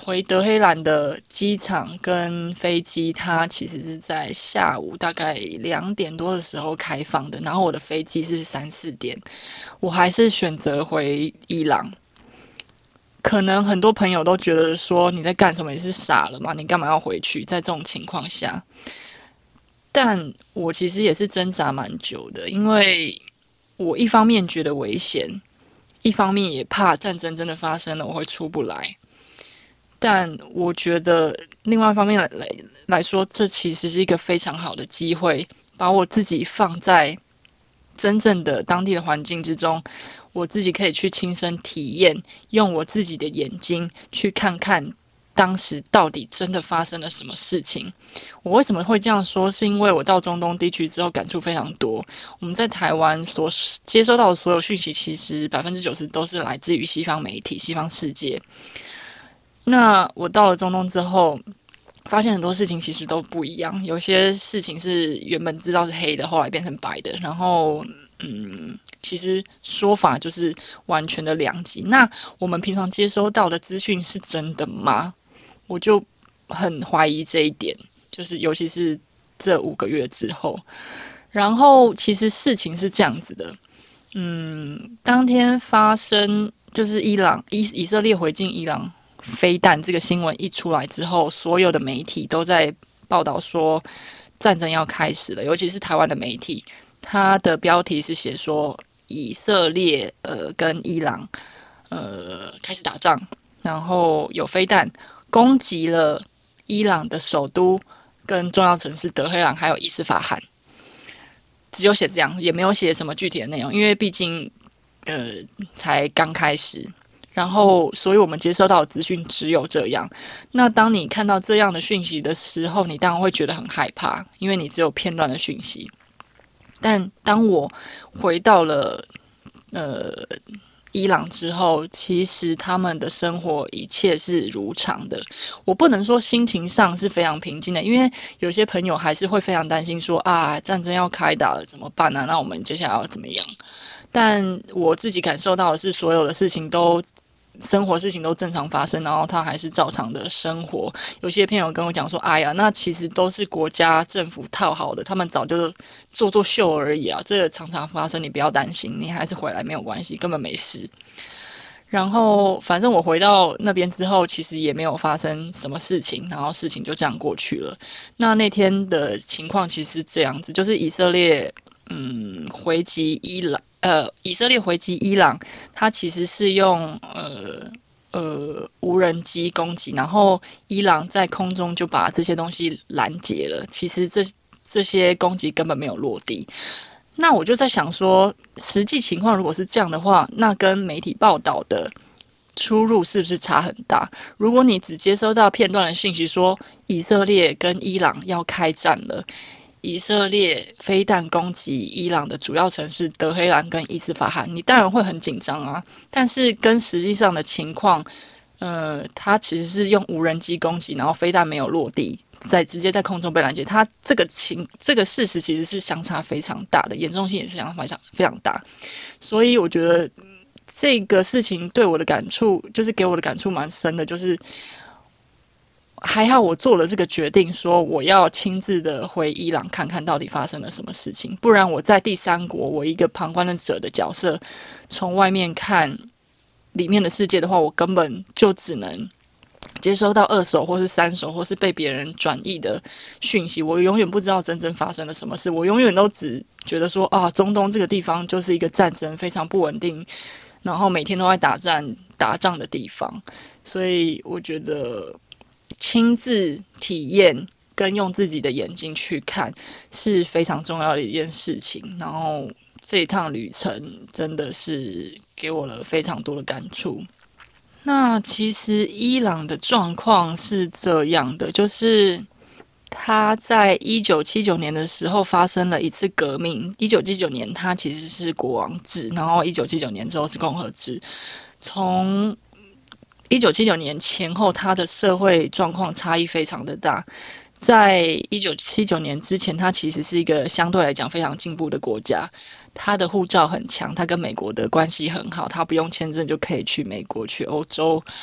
回德黑兰的机场跟飞机，它其实是在下午大概两点多的时候开放的，然后我的飞机是三四点，我还是选择回伊朗。可能很多朋友都觉得说你在干什么？你是傻了吗？你干嘛要回去？在这种情况下，但我其实也是挣扎蛮久的，因为我一方面觉得危险，一方面也怕战争真的发生了我会出不来。但我觉得另外一方面来来来说，这其实是一个非常好的机会，把我自己放在真正的当地的环境之中，我自己可以去亲身体验，用我自己的眼睛去看看当时到底真的发生了什么事情。我为什么会这样说？是因为我到中东地区之后感触非常多。我们在台湾所接收到的所有讯息，其实百分之九十都是来自于西方媒体、西方世界。那我到了中东之后，发现很多事情其实都不一样。有些事情是原本知道是黑的，后来变成白的。然后，嗯，其实说法就是完全的两极。那我们平常接收到的资讯是真的吗？我就很怀疑这一点。就是尤其是这五个月之后，然后其实事情是这样子的。嗯，当天发生就是伊朗以以色列回进伊朗飞弹这个新闻一出来之后，所有的媒体都在报道说战争要开始了，尤其是台湾的媒体，它的标题是写说以色列呃跟伊朗呃开始打仗，然后有飞弹攻击了伊朗的首都跟重要城市德黑兰还有伊斯法罕，只有写这样，也没有写什么具体的内容，因为毕竟呃才刚开始。然后，所以我们接收到的资讯只有这样。那当你看到这样的讯息的时候，你当然会觉得很害怕，因为你只有片段的讯息。但当我回到了呃伊朗之后，其实他们的生活一切是如常的。我不能说心情上是非常平静的，因为有些朋友还是会非常担心说啊，战争要开打了怎么办呢、啊？那我们接下来要怎么样？但我自己感受到的是，所有的事情都生活事情都正常发生，然后他还是照常的生活。有些朋友跟我讲说：“哎呀，那其实都是国家政府套好的，他们早就做做秀而已啊，这个常常发生，你不要担心，你还是回来没有关系，根本没事。”然后，反正我回到那边之后，其实也没有发生什么事情，然后事情就这样过去了。那那天的情况其实是这样子，就是以色列嗯回击伊朗。呃，以色列回击伊朗，它其实是用呃呃无人机攻击，然后伊朗在空中就把这些东西拦截了。其实这这些攻击根本没有落地。那我就在想说，实际情况如果是这样的话，那跟媒体报道的出入是不是差很大？如果你只接收到片段的信息说以色列跟伊朗要开战了，以色列飞弹攻击伊朗的主要城市德黑兰跟伊斯法罕，你当然会很紧张啊。但是跟实际上的情况，呃，它其实是用无人机攻击，然后飞弹没有落地，在直接在空中被拦截。它这个情这个事实其实是相差非常大的，严重性也是相差非常非常大。所以我觉得这个事情对我的感触，就是给我的感触蛮深的，就是。还好我做了这个决定，说我要亲自的回伊朗看看到底发生了什么事情，不然我在第三国，我一个旁观者的角色，从外面看里面的世界的话，我根本就只能接收到二手或是三手或是被别人转译的讯息，我永远不知道真正发生了什么事，我永远都只觉得说啊，中东这个地方就是一个战争非常不稳定，然后每天都在打战打仗的地方，所以我觉得。亲自体验跟用自己的眼睛去看是非常重要的一件事情，然后这一趟旅程真的是给我了非常多的感触。那其实伊朗的状况是这样的，就是他在一九七九年的时候发生了一次革命。一九七九年他其实是国王制，然后一九七九年之后是共和制。从一九七九年前后，他的社会状况差异非常的大。在一九七九年之前，它其实是一个相对来讲非常进步的国家。它的护照很强，它跟美国的关系很好，它不用签证就可以去美国、去欧洲。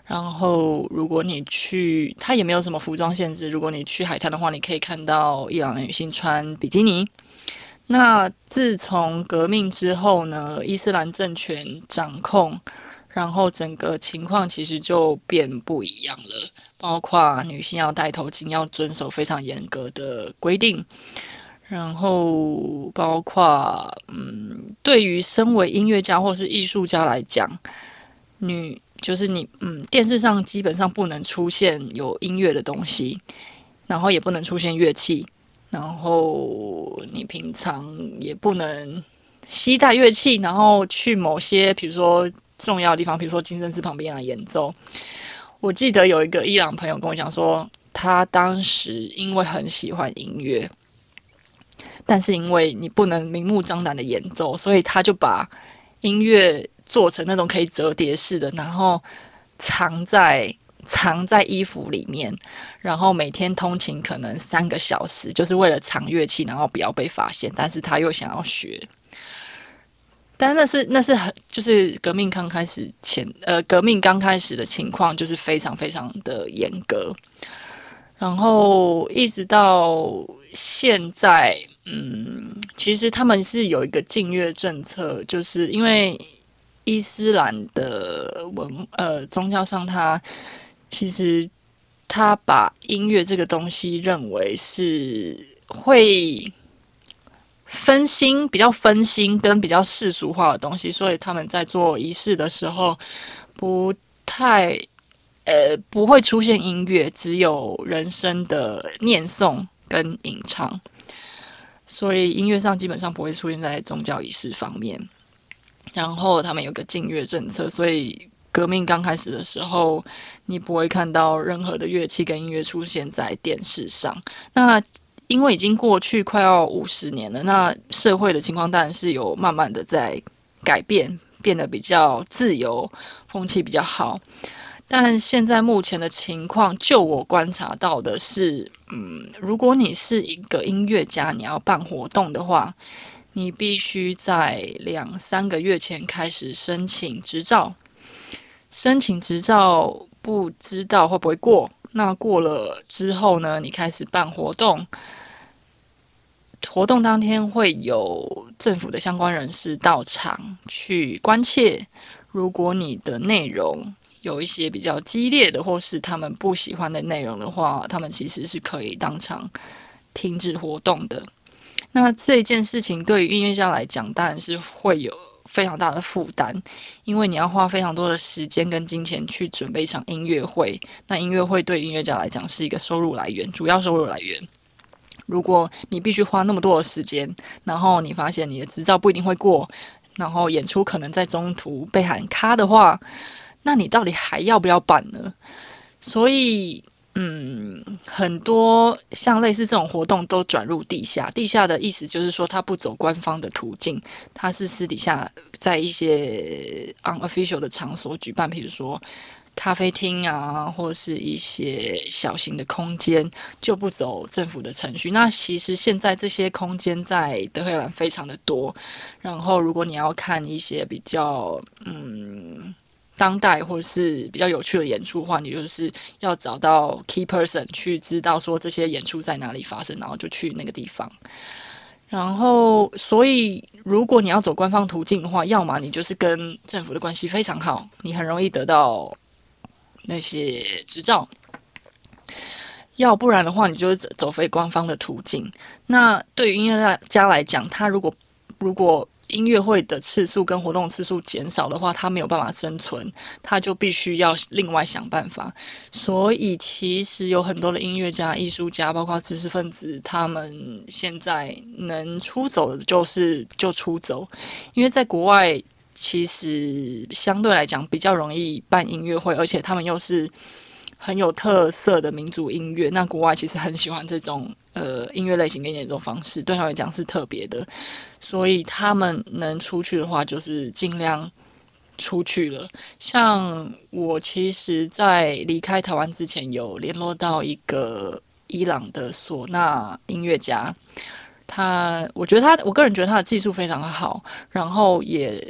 然后如果你去，它也没有什么服装限制，如果你去海滩的话，你可以看到伊朗的女性穿比基尼。那自从革命之后呢，伊斯兰政权掌控，然后整个情况其实就变不一样了，包括女性要戴头巾，要遵守非常严格的规定，然后包括嗯，对于身为音乐家或是艺术家来讲，女就是你嗯，电视上基本上不能出现有音乐的东西，然后也不能出现乐器。然后你平常也不能携带乐器，然后去某些比如说重要的地方，比如说金圣寺旁边来演奏。我记得有一个伊朗朋友跟我讲说，他当时因为很喜欢音乐，但是因为你不能明目张胆的演奏，所以他就把音乐做成那种可以折叠式的，然后藏在藏在衣服里面，然后每天通勤可能三个小时，就是为了藏乐器，然后不要被发现。但是他又想要学，但那是那是很就是革命刚开始前，呃，革命刚开始的情况就是非常非常的严格，然后一直到现在，嗯，其实他们是有一个禁乐政策，就是因为伊斯兰的文呃宗教上它。其实他把音乐这个东西认为是会分心，比较分心跟比较世俗化的东西，所以他们在做仪式的时候不太呃不会出现音乐，只有人声的念诵跟吟唱，所以音乐上基本上不会出现在宗教仪式方面。然后他们有个禁乐政策，所以革命刚开始的时候，你不会看到任何的乐器跟音乐出现在电视上。那因为已经过去快要五十年了，那社会的情况当然是有慢慢的在改变，变得比较自由，风气比较好。但现在目前的情况，就我观察到的是，嗯，如果你是一个音乐家，你要办活动的话，你必须在两三个月前开始申请执照。申请执照不知道会不会过，那过了之后呢，你开始办活动，活动当天会有政府的相关人士到场去关切，如果你的内容有一些比较激烈的或是他们不喜欢的内容的话，他们其实是可以当场停止活动的。那这件事情对于音乐家来讲当然是会有非常大的负担，因为你要花非常多的时间跟金钱去准备一场音乐会。那音乐会对音乐家来讲是一个收入来源，主要收入来源。如果你必须花那么多的时间，然后你发现你的执照不一定会过，然后演出可能在中途被喊卡的话，那你到底还要不要办呢？所以嗯，很多像类似这种活动都转入地下。地下的意思就是说，它不走官方的途径，它是私底下在一些 unofficial 的场所举办，比如说咖啡厅啊，或是一些小型的空间，就不走政府的程序。那其实现在这些空间在德黑兰非常的多，然后如果你要看一些比较嗯。当代或是比较有趣的演出的话，你就是要找到 key person 去知道说这些演出在哪里发生，然后就去那个地方。然后，所以如果你要走官方途径的话，要么你就是跟政府的关系非常好，你很容易得到那些执照；要不然的话，你就是走非官方的途径。那对于音乐家来讲，他如果如果音乐会的次数跟活动次数减少的话，他没有办法生存，他就必须要另外想办法。所以其实有很多的音乐家、艺术家，包括知识分子，他们现在能出走的就是就出走，因为在国外其实相对来讲比较容易办音乐会，而且他们又是很有特色的民族音乐，那国外其实很喜欢这种呃音乐类型跟演奏方式，对他们来讲是特别的，所以他们能出去的话，就是尽量出去了。像我其实在离开台湾之前，有联络到一个伊朗的唢呐音乐家，他我觉得他，我个人觉得他的技术非常好，然后也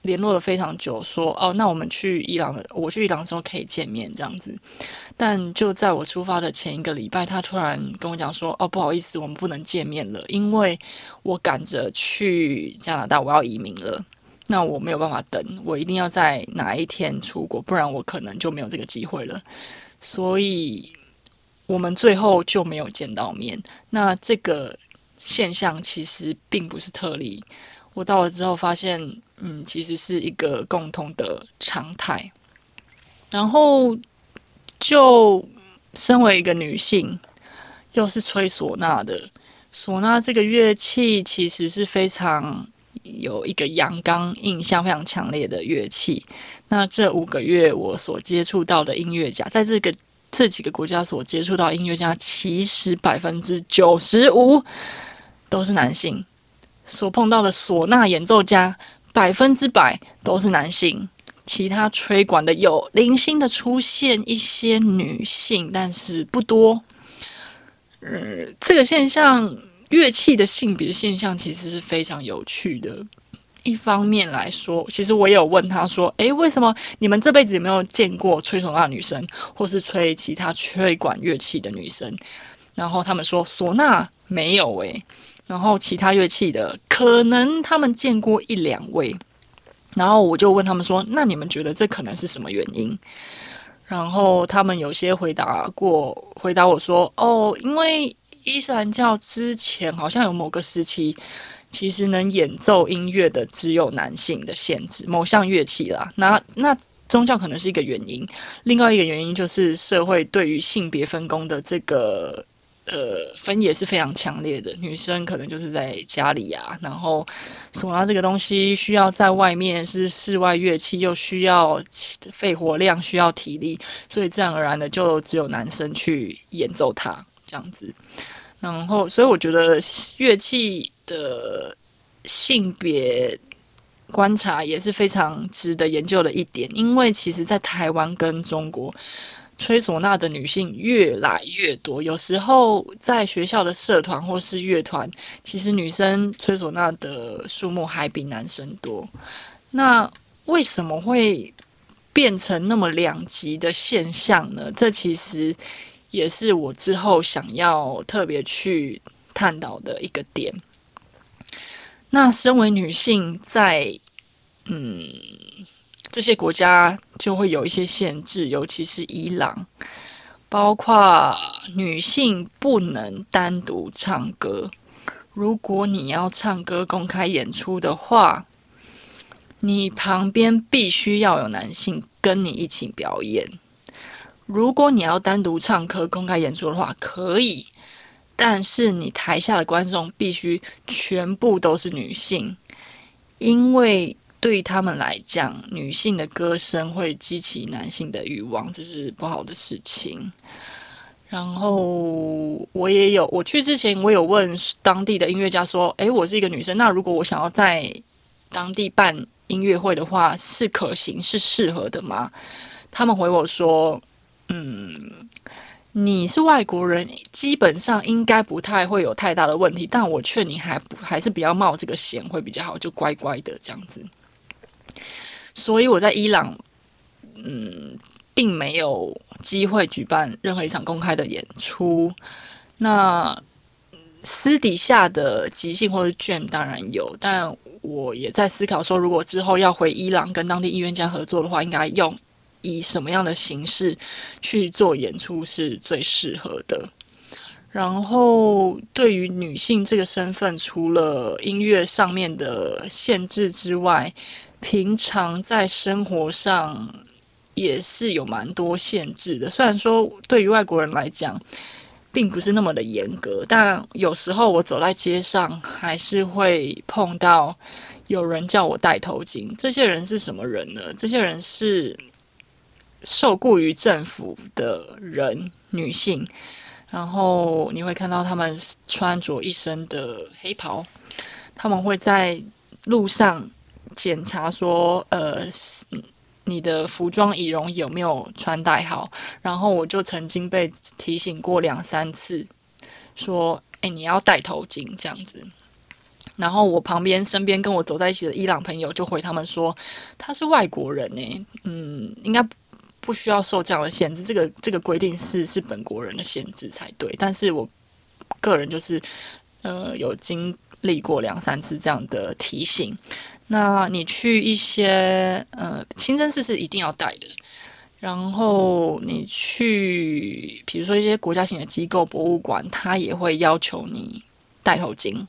联络了非常久，说哦，那我们去伊朗的，我去伊朗的时候可以见面这样子。但就在我出发的前一个礼拜，他突然跟我讲说，哦，不好意思，我们不能见面了，因为我赶着去加拿大，我要移民了。那我没有办法等，我一定要在哪一天出国，不然我可能就没有这个机会了。所以我们最后就没有见到面。那这个现象其实并不是特例，我到了之后发现，嗯，其实是一个共同的常态。然后就身为一个女性，又是吹唢呐的，唢呐这个乐器其实是非常有一个阳刚印象非常强烈的乐器。那这五个月我所接触到的音乐家，在这个这几个国家所接触到的音乐家，其实百分之九十五都是男性。所碰到的唢呐演奏家，百分之百都是男性。其他吹管的有零星的出现一些女性，但是不多。呃，这个现象，乐器的性别现象其实是非常有趣的。一方面来说，其实我也有问他说：“诶，为什么你们这辈子有没有见过吹唢呐的女生，或是吹其他吹管乐器的女生？”然后他们说：“唢呐没有诶。”然后其他乐器的可能他们见过一两位。然后我就问他们说：“那你们觉得这可能是什么原因？”然后他们有些回答过，回答我说：“哦，因为伊斯兰教之前好像有某个时期，其实能演奏音乐的只有男性的限制，某项乐器啦。那那宗教可能是一个原因，另外一个原因就是社会对于性别分工的这个呃分野是非常强烈的。女生可能就是在家里啊，然后唢呐这个东西需要在外面，是室外乐器，又需要肺活量，需要体力，所以自然而然的就只有男生去演奏它这样子。然后，所以我觉得乐器的性别观察也是非常值得研究的一点，因为其实在台湾跟中国，吹唢呐的女性越来越多，有时候在学校的社团或是乐团，其实女生吹唢呐的数目还比男生多。那为什么会变成那么两极的现象呢？这其实也是我之后想要特别去探讨的一个点。那身为女性在，嗯。这些国家就会有一些限制，尤其是伊朗，包括女性不能单独唱歌。如果你要唱歌公开演出的话，你旁边必须要有男性跟你一起表演。如果你要单独唱歌公开演出的话，可以，但是你台下的观众必须全部都是女性，因为对于他们来讲，女性的歌声会激起男性的欲望，这是不好的事情。然后我也有，我去之前我有问当地的音乐家说：“诶，我是一个女生，那如果我想要在当地办音乐会的话，是可行、是适合的吗？”他们回我说：“嗯，你是外国人，基本上应该不太会有太大的问题，但我劝你还不还是不要冒这个险会比较好，就乖乖的这样子。”所以我在伊朗，嗯，并没有机会举办任何一场公开的演出。那私底下的即兴或者 jam 当然有，但我也在思考说，如果之后要回伊朗跟当地音乐家合作的话，应该用以什么样的形式去做演出是最适合的。然后对于女性这个身份，除了音乐上面的限制之外，平常在生活上也是有蛮多限制的。虽然说对于外国人来讲并不是那么的严格，但有时候我走在街上还是会碰到有人叫我戴头巾。这些人是什么人呢？这些人是受雇于政府的人，女性。然后你会看到他们穿着一身的黑袍，他们会在路上检查说，呃，你的服装仪容有没有穿戴好。然后我就曾经被提醒过两三次，说，哎，你要戴头巾这样子。 然后我旁边身边跟我走在一起的伊朗朋友就回他们说，他是外国人呢，嗯，应该不需要受这样的限制，这个这个规定是是本国人的限制才对。但是我个人就是呃有经历过两三次这样的提醒。那你去一些呃清真寺是一定要戴的，然后你去比如说一些国家型的机构、博物馆，它也会要求你戴头巾。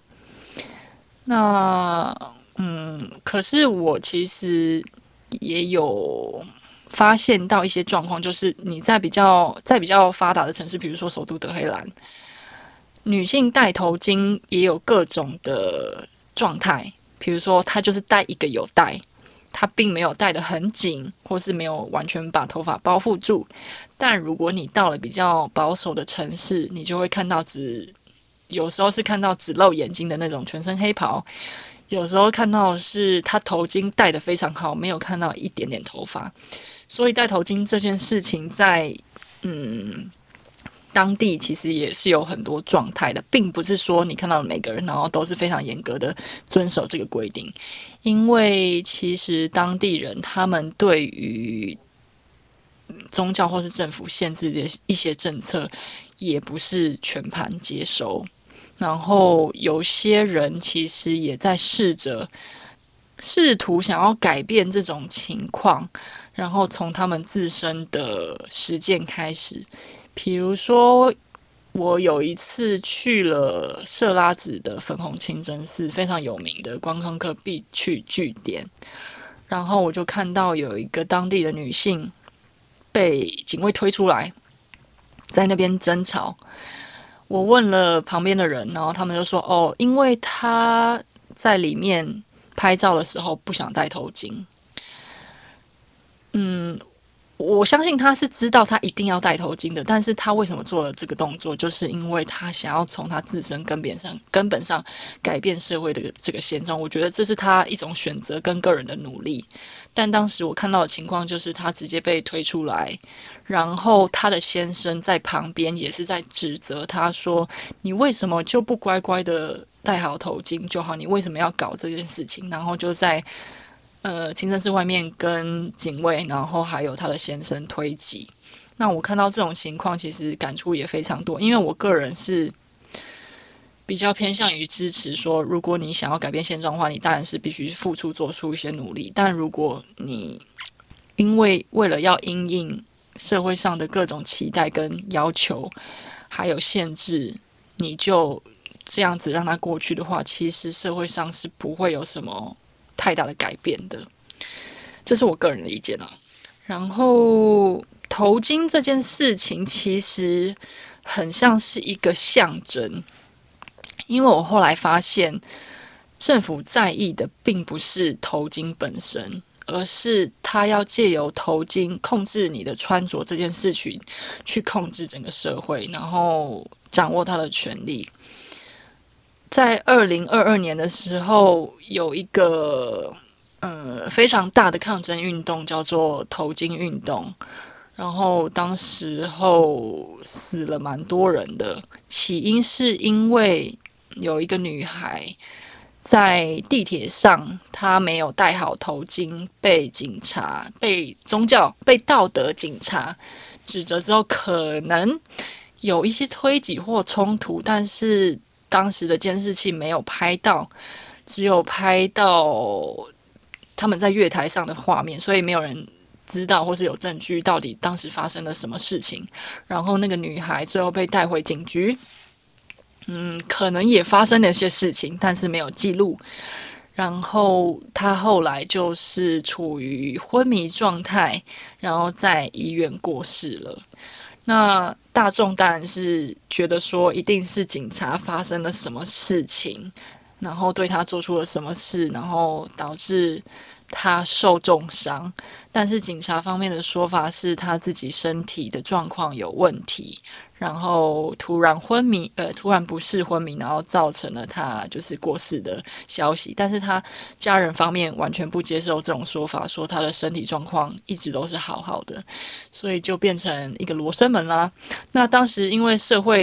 那嗯，可是我其实也有发现到一些状况，就是你在比较在比较发达的城市，比如说首都德黑兰，女性戴头巾也有各种的状态。比如说，她就是戴一个有戴，她并没有戴得很紧，或是没有完全把头发包覆住。但如果你到了比较保守的城市，你就会看到只有时候是看到只露眼睛的那种全身黑袍，有时候看到是她头巾戴得非常好，没有看到一点点头发。所以戴头巾这件事情在嗯。当地其实也是有很多状态的，并不是说你看到的每个人然后都是非常严格的遵守这个规定，因为其实当地人他们对于宗教或是政府限制的一些政策也不是全盘接收，然后有些人其实也在试着试图想要改变这种情况，然后从他们自身的实践开始。比如说，我有一次去了色拉子的粉红清真寺，非常有名的观光客必去据点。然后我就看到有一个当地的女性被警卫推出来，在那边争吵。我问了旁边的人，然后他们就说：“哦，因为她在里面拍照的时候不想戴头巾。”嗯。我相信他是知道他一定要戴头巾的，但是他为什么做了这个动作，就是因为他想要从他自身根本上根本上改变社会的这个现状。我觉得这是他一种选择跟个人的努力。但当时我看到的情况就是他直接被推出来，然后他的先生在旁边也是在指责他说：“你为什么就不乖乖的戴好头巾就好？你为什么要搞这件事情？”然后就在呃，清真寺外面跟警卫，然后还有他的先生推挤。那我看到这种情况，其实感触也非常多，因为我个人是比较偏向于支持说，如果你想要改变现状的话，你当然是必须付出做出一些努力。但如果你因为为了要因应社会上的各种期待跟要求，还有限制，你就这样子让它过去的话，其实社会上是不会有什么太大的改变的，这是我个人的意见啦。然后头巾这件事情其实很像是一个象征，因为我后来发现政府在意的并不是头巾本身，而是他要借由头巾控制你的穿着这件事情，去控制整个社会，然后掌握他的权利。在二零二二年的时候，有一个呃非常大的抗争运动，叫做头巾运动。然后当时候死了蛮多人的，起因是因为有一个女孩在地铁上，她没有戴好头巾，被警察、被宗教、被道德警察指责之后，可能有一些推挤或冲突，但是当时的监视器没有拍到，只有拍到他们在月台上的画面，所以没有人知道或是有证据到底当时发生了什么事情。然后那个女孩最后被带回警局，嗯，可能也发生了一些事情，但是没有记录。然后她后来就是处于昏迷状态，然后在医院过世了。那大众当然是觉得说，一定是警察发生了什么事情，然后对他做出了什么事，然后导致他受重伤。但是警察方面的说法是他自己身体的状况有问题，然后突然昏迷，呃，突然不适昏迷，然后造成了他就是过世的消息。但是他家人方面完全不接受这种说法，说他的身体状况一直都是好好的，所以就变成一个罗生门啦。那当时因为社会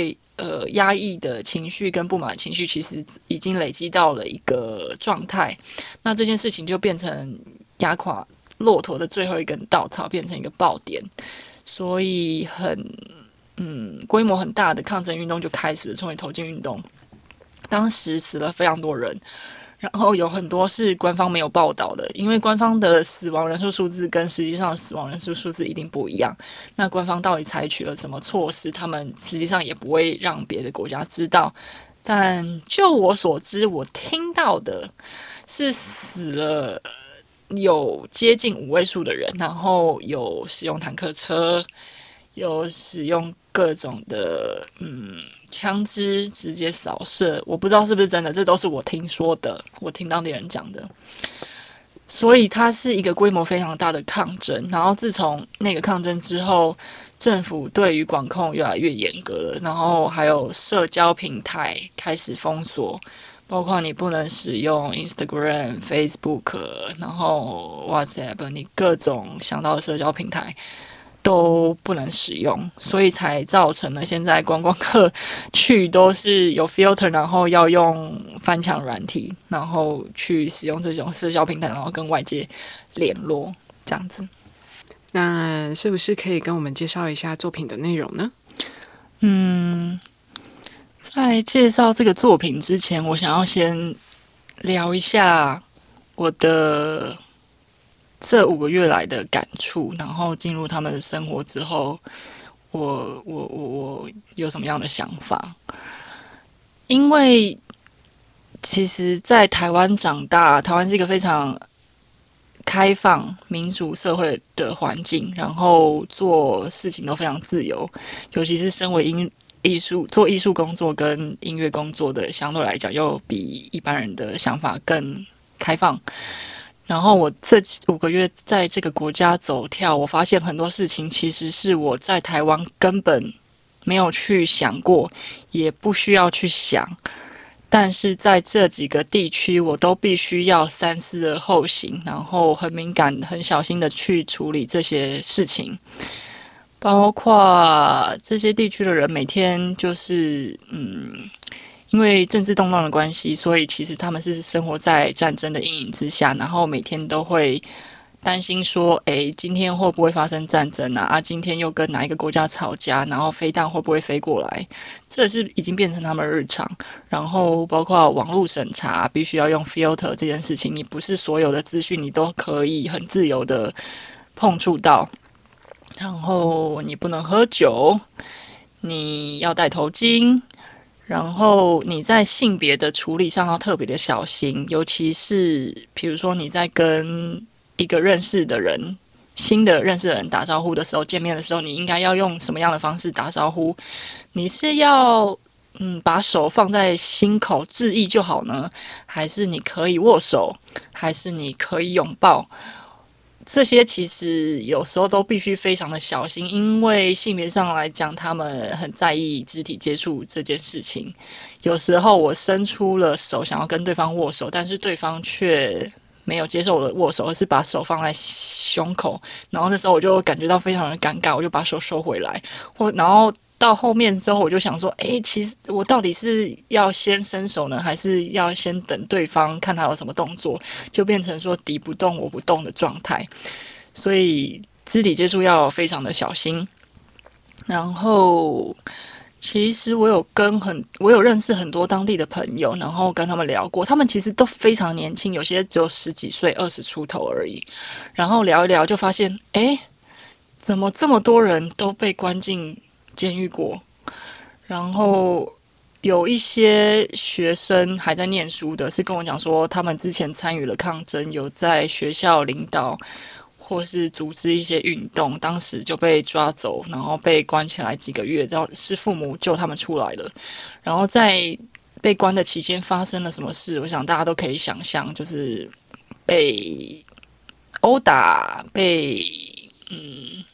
呃压抑的情绪跟不满的情绪，其实已经累积到了一个状态。那这件事情就变成压垮骆驼的最后一根稻草，变成一个爆点，所以很嗯规模很大的抗争运动就开始了，成为头巾运动。当时死了非常多人。然后有很多是官方没有报道的，因为官方的死亡人数数字跟实际上的死亡人数数字一定不一样。那官方到底采取了什么措施，他们实际上也不会让别的国家知道。但就我所知，我听到的是死了有接近五位数的人，然后有使用坦克车，有使用各种的嗯枪支直接扫射，我不知道是不是真的，这都是我听说的，我听当地人讲的。所以它是一个规模非常大的抗争。然后自从那个抗争之后，政府对于管控越来越严格了，然后还有社交平台开始封锁，包括你不能使用 Instagram、Facebook， 然后 WhatsApp， 你各种想到的社交平台都不能使用，所以才造成了现在观光客去都是有 filter， 然后要用翻墙软体，然后去使用这种社交平台，然后跟外界联络，这样子。
那是不是可以跟我们介绍一下作品的内容呢？
嗯，在介绍这个作品之前，我想要先聊一下我的这五个月来的感触，然后进入他们的生活之后，我我我我有什么样的想法？因为其实，在台湾长大，台湾是一个非常开放、民主社会的环境，然后做事情都非常自由，尤其是身为音艺术做艺术工作跟音乐工作的，相对来讲又比一般人的想法更开放。然后我这五个月在这个国家走跳，我发现很多事情其实是我在台湾根本没有去想过，也不需要去想，但是在这几个地区我都必须要三思而后行，然后很敏感很小心的去处理这些事情。包括这些地区的人每天就是嗯因为政治动荡的关系，所以其实他们是生活在战争的阴影之下，然后每天都会担心说，诶，今天会不会发生战争啊？啊，今天又跟哪一个国家吵架，然后飞弹会不会飞过来？这是已经变成他们日常。然后包括网络审查，必须要用 filter 这件事情，你不是所有的资讯你都可以很自由的碰触到。然后你不能喝酒，你要戴头巾。然后你在性别的处理上要特别的小心，尤其是比如说你在跟一个认识的人、新的认识的人打招呼的时候，见面的时候，你应该要用什么样的方式打招呼？你是要嗯把手放在心口致意就好呢，还是你可以握手，还是你可以拥抱？这些其实有时候都必须非常的小心，因为性别上来讲，他们很在意肢体接触这件事情。有时候我伸出了手，想要跟对方握手，但是对方却没有接受我的握手，而是把手放在胸口，然后那时候我就感觉到非常的尴尬，我就把手收回来。或然后到后面之后，我就想说，诶，其实我到底是要先伸手呢，还是要先等对方看他有什么动作？就变成说敌不动我不动的状态。所以肢体接触要非常的小心。然后，其实我有跟很，我有认识很多当地的朋友，然后跟他们聊过，他们其实都非常年轻，有些只有十几岁、二十出头而已。然后聊一聊，就发现，诶，怎么这么多人都被关进监狱过？然后有一些学生还在念书的，是跟我讲说，他们之前参与了抗争，有在学校领导或是组织一些运动，当时就被抓走，然后被关起来几个月，然后是父母救他们出来了。然后在被关的期间发生了什么事，我想大家都可以想象，就是被殴打，被嗯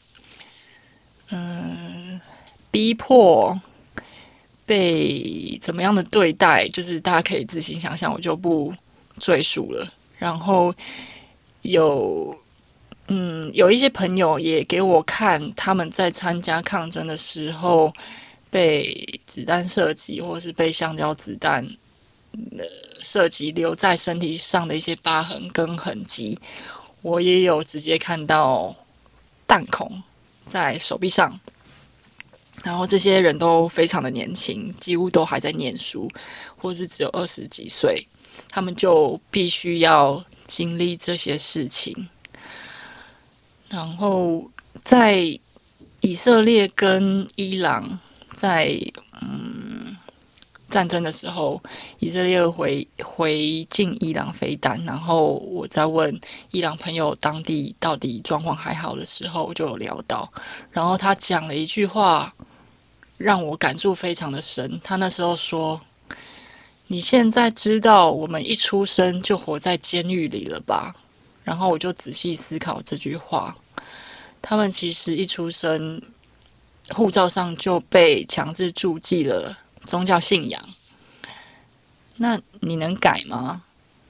嗯逼迫，被怎么样的对待，就是大家可以自行想象，我就不赘述了。然后有嗯有一些朋友也给我看他们在参加抗争的时候被子弹射击，或是被橡胶子弹呃射击留在身体上的一些疤痕跟痕迹。我也有直接看到弹孔在手臂上，然后这些人都非常的年轻，几乎都还在念书，或是只有二十几岁，他们就必须要经历这些事情。然后在以色列跟伊朗在嗯战争的时候，以色列回回敬伊朗飞弹，然后我在问伊朗朋友当地到底状况还好的时候，就有聊到，然后他讲了一句话让我感触非常的深。他那时候说：“你现在知道我们一出生就活在监狱里了吧？”然后我就仔细思考这句话，他们其实一出生护照上就被强制注记了宗教信仰，那你能改吗？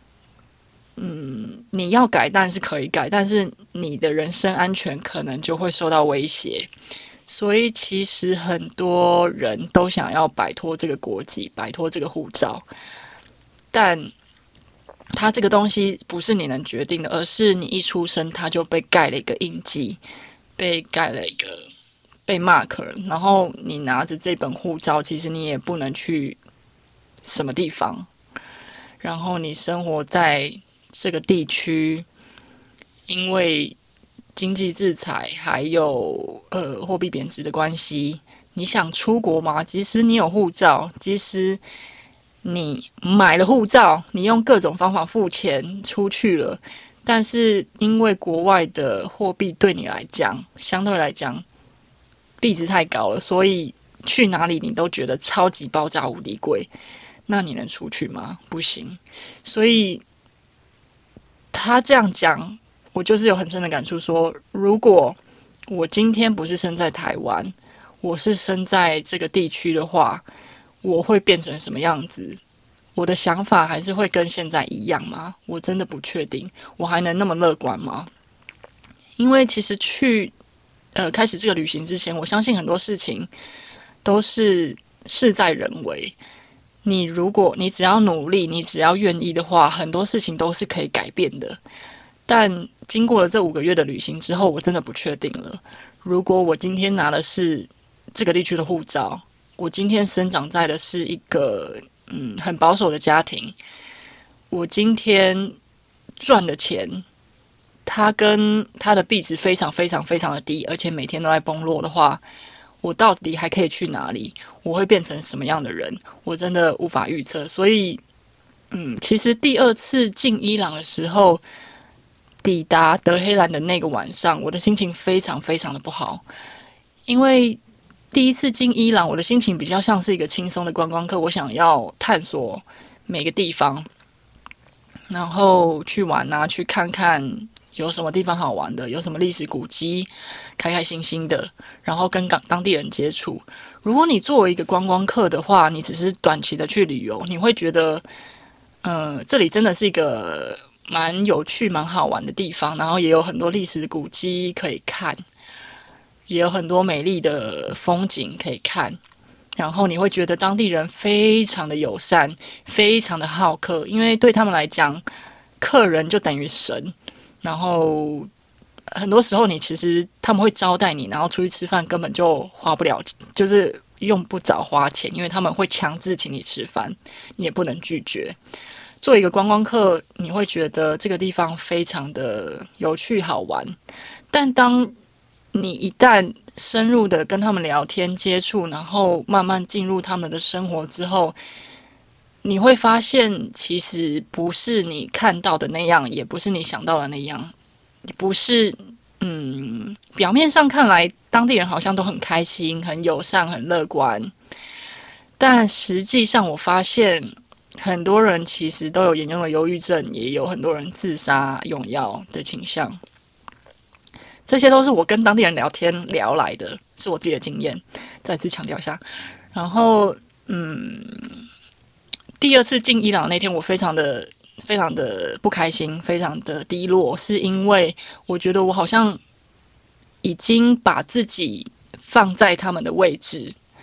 嗯，你要改当然是可以改，但是你的人身安全可能就会受到威胁。所以其实很多人都想要摆脱这个国籍，摆脱这个护照，但它这个东西不是你能决定的，而是你一出生它就被盖了一个印记，被盖了一个被 mark 了，然后你拿着这本护照，其实你也不能去什么地方，然后你生活在这个地区，因为经济制裁还有呃货币贬值的关系，你想出国吗？即使你有护照，即使你买了护照，你用各种方法付钱出去了，但是因为国外的货币对你来讲，相对来讲币值太高了，所以去哪里你都觉得超级爆炸无敌贵。那你能出去吗？不行。所以他这样讲，我就是有很深的感触说，如果我今天不是生在台湾，我是生在这个地区的话，我会变成什么样子？我的想法还是会跟现在一样吗？我真的不确定，我还能那么乐观吗？因为其实去呃开始这个旅行之前，我相信很多事情都是事在人为。你如果你只要努力，你只要愿意的话，很多事情都是可以改变的。但经过了这五个月的旅行之后，我真的不确定了。如果我今天拿的是这个地区的护照，我今天生长在的是一个嗯很保守的家庭，我今天赚的钱，它跟它的币值非常非常非常的低，而且每天都在崩落的话，我到底还可以去哪里？我会变成什么样的人？我真的无法预测。所以，嗯，其实第二次进伊朗的时候，抵达德黑兰的那个晚上，我的心情非常非常的不好，因为第一次进伊朗，我的心情比较像是一个轻松的观光客，我想要探索每个地方，然后去玩啊，去看看有什么地方好玩的，有什么历史古迹，开开心心的，然后跟当地人接触。如果你作为一个观光客的话，你只是短期的去旅游，你会觉得，呃，这里真的是一个蛮有趣、蛮好玩的地方，然后也有很多历史的古迹可以看，也有很多美丽的风景可以看。然后你会觉得当地人非常的友善，非常的好客，因为对他们来讲，客人就等于神。然后很多时候你其实他们会招待你，然后出去吃饭根本就花不了，就是用不着花钱，因为他们会强制请你吃饭，你也不能拒绝。作为一个观光客，你会觉得这个地方非常的有趣好玩，但当你一旦深入的跟他们聊天接触，然后慢慢进入他们的生活之后，你会发现其实不是你看到的那样，也不是你想到的那样，不是嗯，表面上看来当地人好像都很开心、很友善、很乐观，但实际上我发现很多人其实都有严重的忧郁症，也有很多人自杀用药的倾向。这些都是我跟当地人聊天聊来的，是我自己的经验，再次强调一下。然后，嗯，第二次进伊朗那天，我非常的、非常的不开心，非常的低落，是因为我觉得我好像已经把自己放在他们的位置，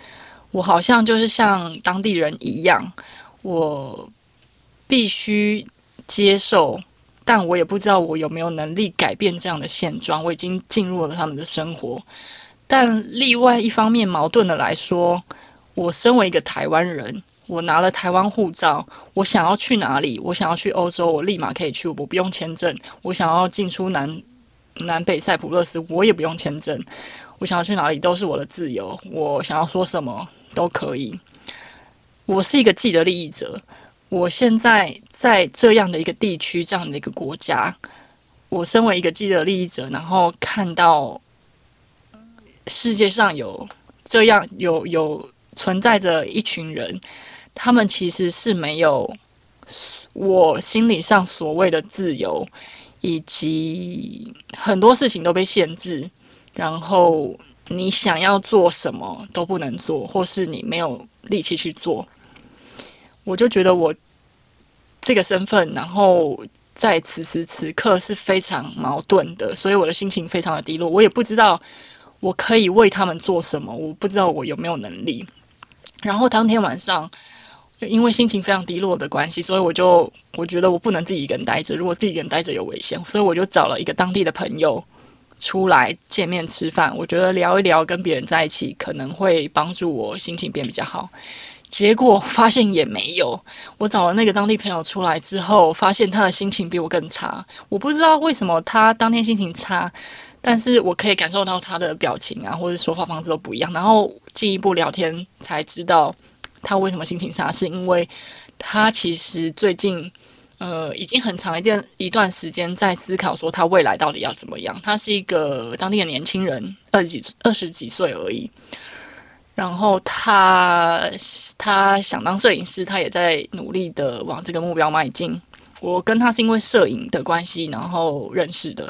我好像就是像当地人一样，我必须接受，但我也不知道我有没有能力改变这样的现状。我已经进入了他们的生活，但另外一方面矛盾的来说，我身为一个台湾人，我拿了台湾护照，我想要去哪里，我想要去欧洲，我立马可以去，我不用签证。我想要进出南南北塞浦路斯，我也不用签证。我想要去哪里都是我的自由，我想要说什么都可以。我是一个既得利益者，我现在在这样的一个地区，这样的一个国家，我身为一个既得利益者，然后看到世界上有这样有有存在着一群人，他们其实是没有我心理上所谓的自由，以及很多事情都被限制，然后你想要做什么都不能做，或是你没有力气去做。我就觉得我这个身份，然后在此时此刻是非常矛盾的，所以我的心情非常的低落。我也不知道我可以为他们做什么，我不知道我有没有能力。然后当天晚上，因为心情非常低落的关系，所以我就我觉得我不能自己一个人待着，如果自己一个人待着有危险，所以我就找了一个当地的朋友出来见面吃饭。我觉得聊一聊，跟别人在一起可能会帮助我心情变比较好。结果发现也没有，我找了那个当地朋友出来之后，发现他的心情比我更差。我不知道为什么他当天心情差，但是我可以感受到他的表情啊，或者说话方式都不一样。然后进一步聊天才知道他为什么心情差，是因为他其实最近呃已经很长一段一段时间在思考说他未来到底要怎么样。他是一个当地的年轻人，二十几二十几岁而已。然后他他想当摄影师，他也在努力的往这个目标迈进。我跟他是因为摄影的关系，然后认识的。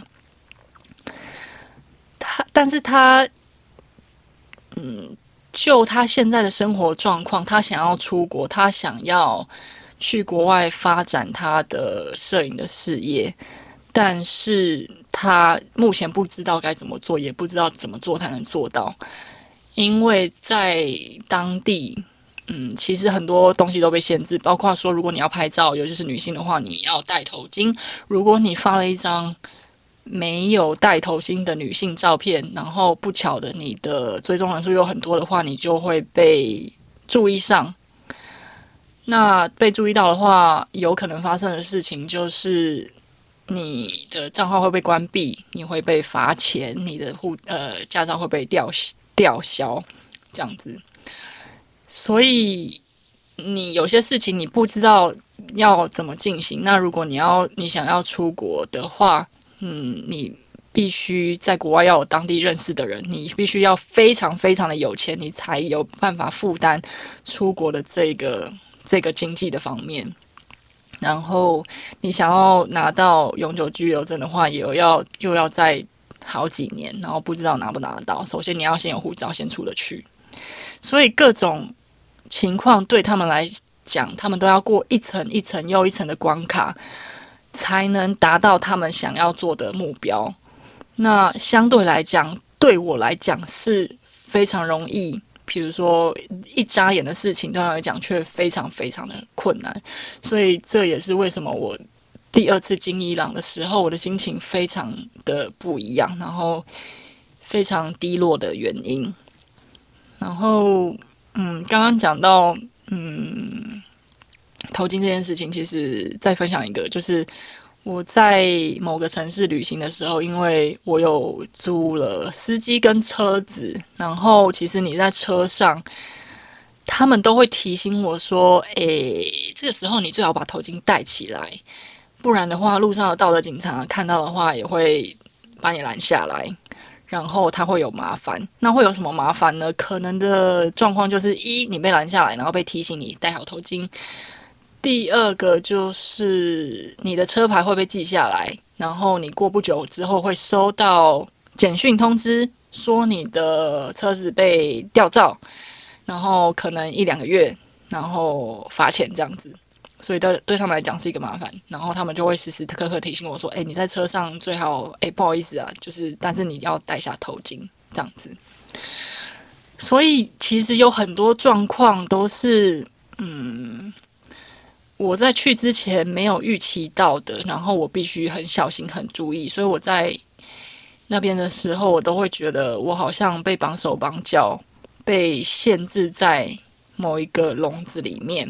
他，但是他，嗯，就他现在的生活状况，他想要出国，他想要去国外发展他的摄影的事业，但是他目前不知道该怎么做，也不知道怎么做才能做到。因为在当地，嗯，其实很多东西都被限制，包括说，如果你要拍照，尤其是女性的话，你要戴头巾。如果你发了一张没有戴头巾的女性照片，然后不巧的你的追踪人数有很多的话，你就会被注意上。那被注意到的话，有可能发生的事情就是你的账号会被关闭，你会被罚钱，你的护呃驾照会被吊吊销，这样子。所以你有些事情你不知道要怎么进行。那如果你要你想要出国的话，嗯，你必须在国外要有当地认识的人，你必须要非常非常的有钱，你才有办法负担出国的这个这个经济的方面。然后你想要拿到永久居留证的话，也有要又要再好几年，然后不知道拿不拿得到。首先你要先有护照，先出得去。所以各种情况对他们来讲，他们都要过一层一层又一层的关卡，才能达到他们想要做的目标。那相对来讲，对我来讲是非常容易，比如说一眨眼的事情，对他来讲却非常非常的困难。所以这也是为什么我第二次进伊朗的时候，我的心情非常的不一样，然后非常低落的原因。然后，嗯，刚刚讲到，嗯，头巾这件事情，其实再分享一个，就是我在某个城市旅行的时候，因为我有租了司机跟车子，然后其实你在车上，他们都会提醒我说，诶，这个时候你最好把头巾戴起来。不然的话，路上的道德警察看到的话，也会把你拦下来，然后他会有麻烦。那会有什么麻烦呢？可能的状况就是：一，你被拦下来，然后被提醒你戴好头巾；第二个就是你的车牌会被记下来，然后你过不久之后会收到简讯通知，说你的车子被吊照，然后可能一两个月，然后罚钱这样子。所以对对他们来讲是一个麻烦，然后他们就会时时刻刻提醒我说：“哎，你在车上最好，哎，不好意思啊，就是但是你要戴下头巾这样子。” 所以其实有很多状况都是，嗯，我在去之前没有预期到的，然后我必须很小心、很注意。所以我在那边的时候，我都会觉得我好像被绑手绑脚，被限制在某一个笼子里面。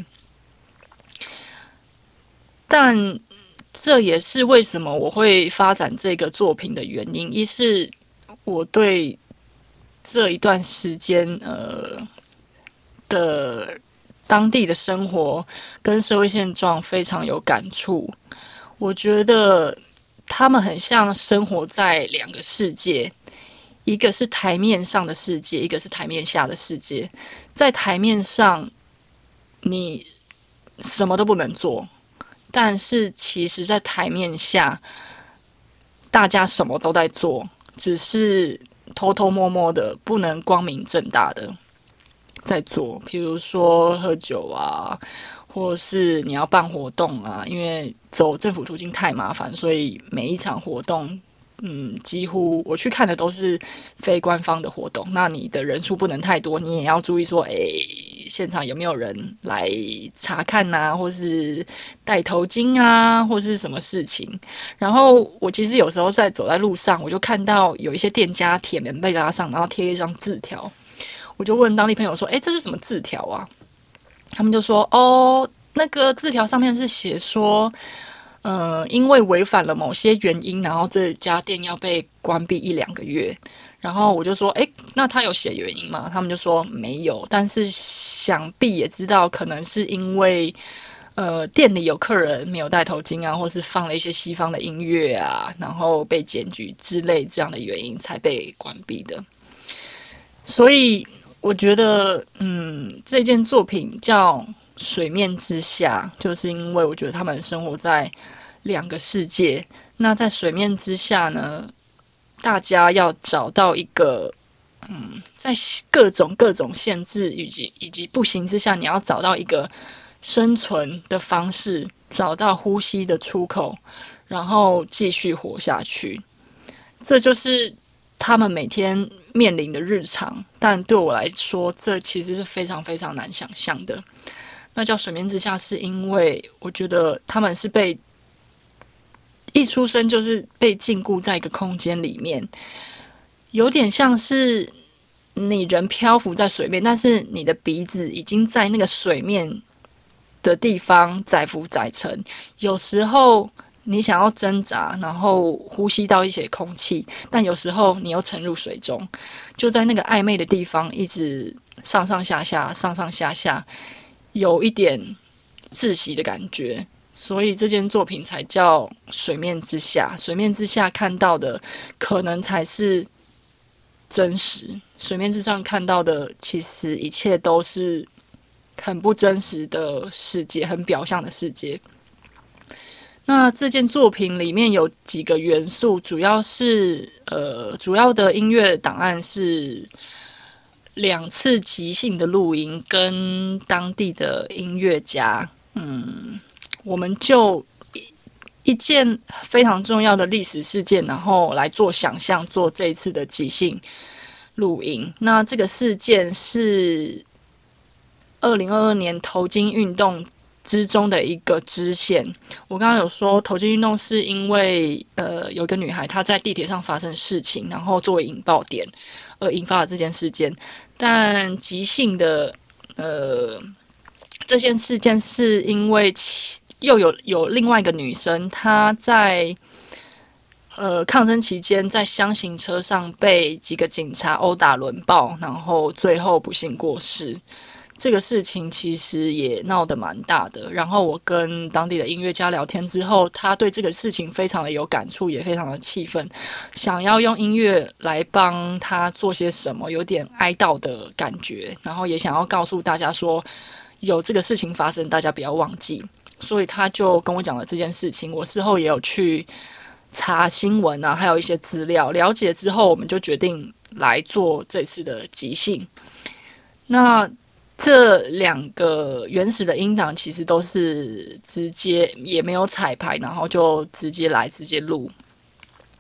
但这也是为什么我会发展这个作品的原因。一是我对这一段时间呃的当地的生活跟社会现状非常有感触。我觉得他们很像生活在两个世界，一个是台面上的世界，一个是台面下的世界。在台面上，你什么都不能做，但是其实在台面下，大家什么都在做，只是偷偷摸摸的，不能光明正大的在做。比如说喝酒啊，或是你要办活动啊，因为走政府途径太麻烦，所以每一场活动，嗯，几乎我去看的都是非官方的活动。那你的人数不能太多，你也要注意说，诶，现场有没有人来查看啊，或是戴头巾啊，或是什么事情。然后我其实有时候在走在路上，我就看到有一些店家铁门被拉上，然后贴一张字条。我就问当地朋友说：“诶，这是什么字条啊？”他们就说：“哦，那个字条上面是写说，呃，因为违反了某些原因，然后这家店要被关闭一两个月。”然后我就说：“诶，那他有写原因吗？”他们就说没有，但是想必也知道，可能是因为呃店里有客人没有戴头巾啊，或是放了一些西方的音乐啊，然后被检举之类这样的原因才被关闭的。所以我觉得，嗯，这件作品叫《水面之下》，就是因为我觉得他们生活在两个世界。那在水面之下呢，大家要找到一个，嗯，在各种各种限制以及以及不行之下，你要找到一个生存的方式，找到呼吸的出口，然后继续活下去。这就是他们每天面临的日常，但对我来说，这其实是非常非常难想象的。那叫水面之下，是因为我觉得他们是被一出生就是被禁锢在一个空间里面，有点像是你人漂浮在水面，但是你的鼻子已经在那个水面的地方载浮载沉。有时候你想要挣扎，然后呼吸到一些空气，但有时候你又沉入水中，就在那个暧昧的地方，一直上上下下，上上下下，有一点窒息的感觉。所以这件作品才叫水面之下。水面之下看到的可能才是真实，水面之上看到的其实一切都是很不真实的世界，很表象的世界。那这件作品里面有几个元素，主要是呃，主要的音乐档案是两次即兴的录音，跟当地的音乐家，嗯。我们就一件非常重要的历史事件，然后来做想象，做这一次的即兴录音。那这个事件是二零二二年头巾运动之中的一个支线。我刚刚有说头巾运动是因为呃有一个女孩她在地铁上发生事情，然后作为引爆点而引发了这件事件。但即兴的呃这件事件是因为其又有有另外一个女生，她在呃抗争期间在箱型车上被几个警察殴打轮暴，然后最后不幸过世。这个事情其实也闹得蛮大的。然后我跟当地的音乐家聊天之后，他对这个事情非常的有感触，也非常的气愤，想要用音乐来帮他做些什么，有点哀悼的感觉。然后也想要告诉大家说，有这个事情发生，大家不要忘记。所以他就跟我讲了这件事情，我事后也有去查新闻啊，还有一些资料了解之后，我们就决定来做这次的即兴。那这两个原始的音档其实都是直接也没有彩排，然后就直接来直接录。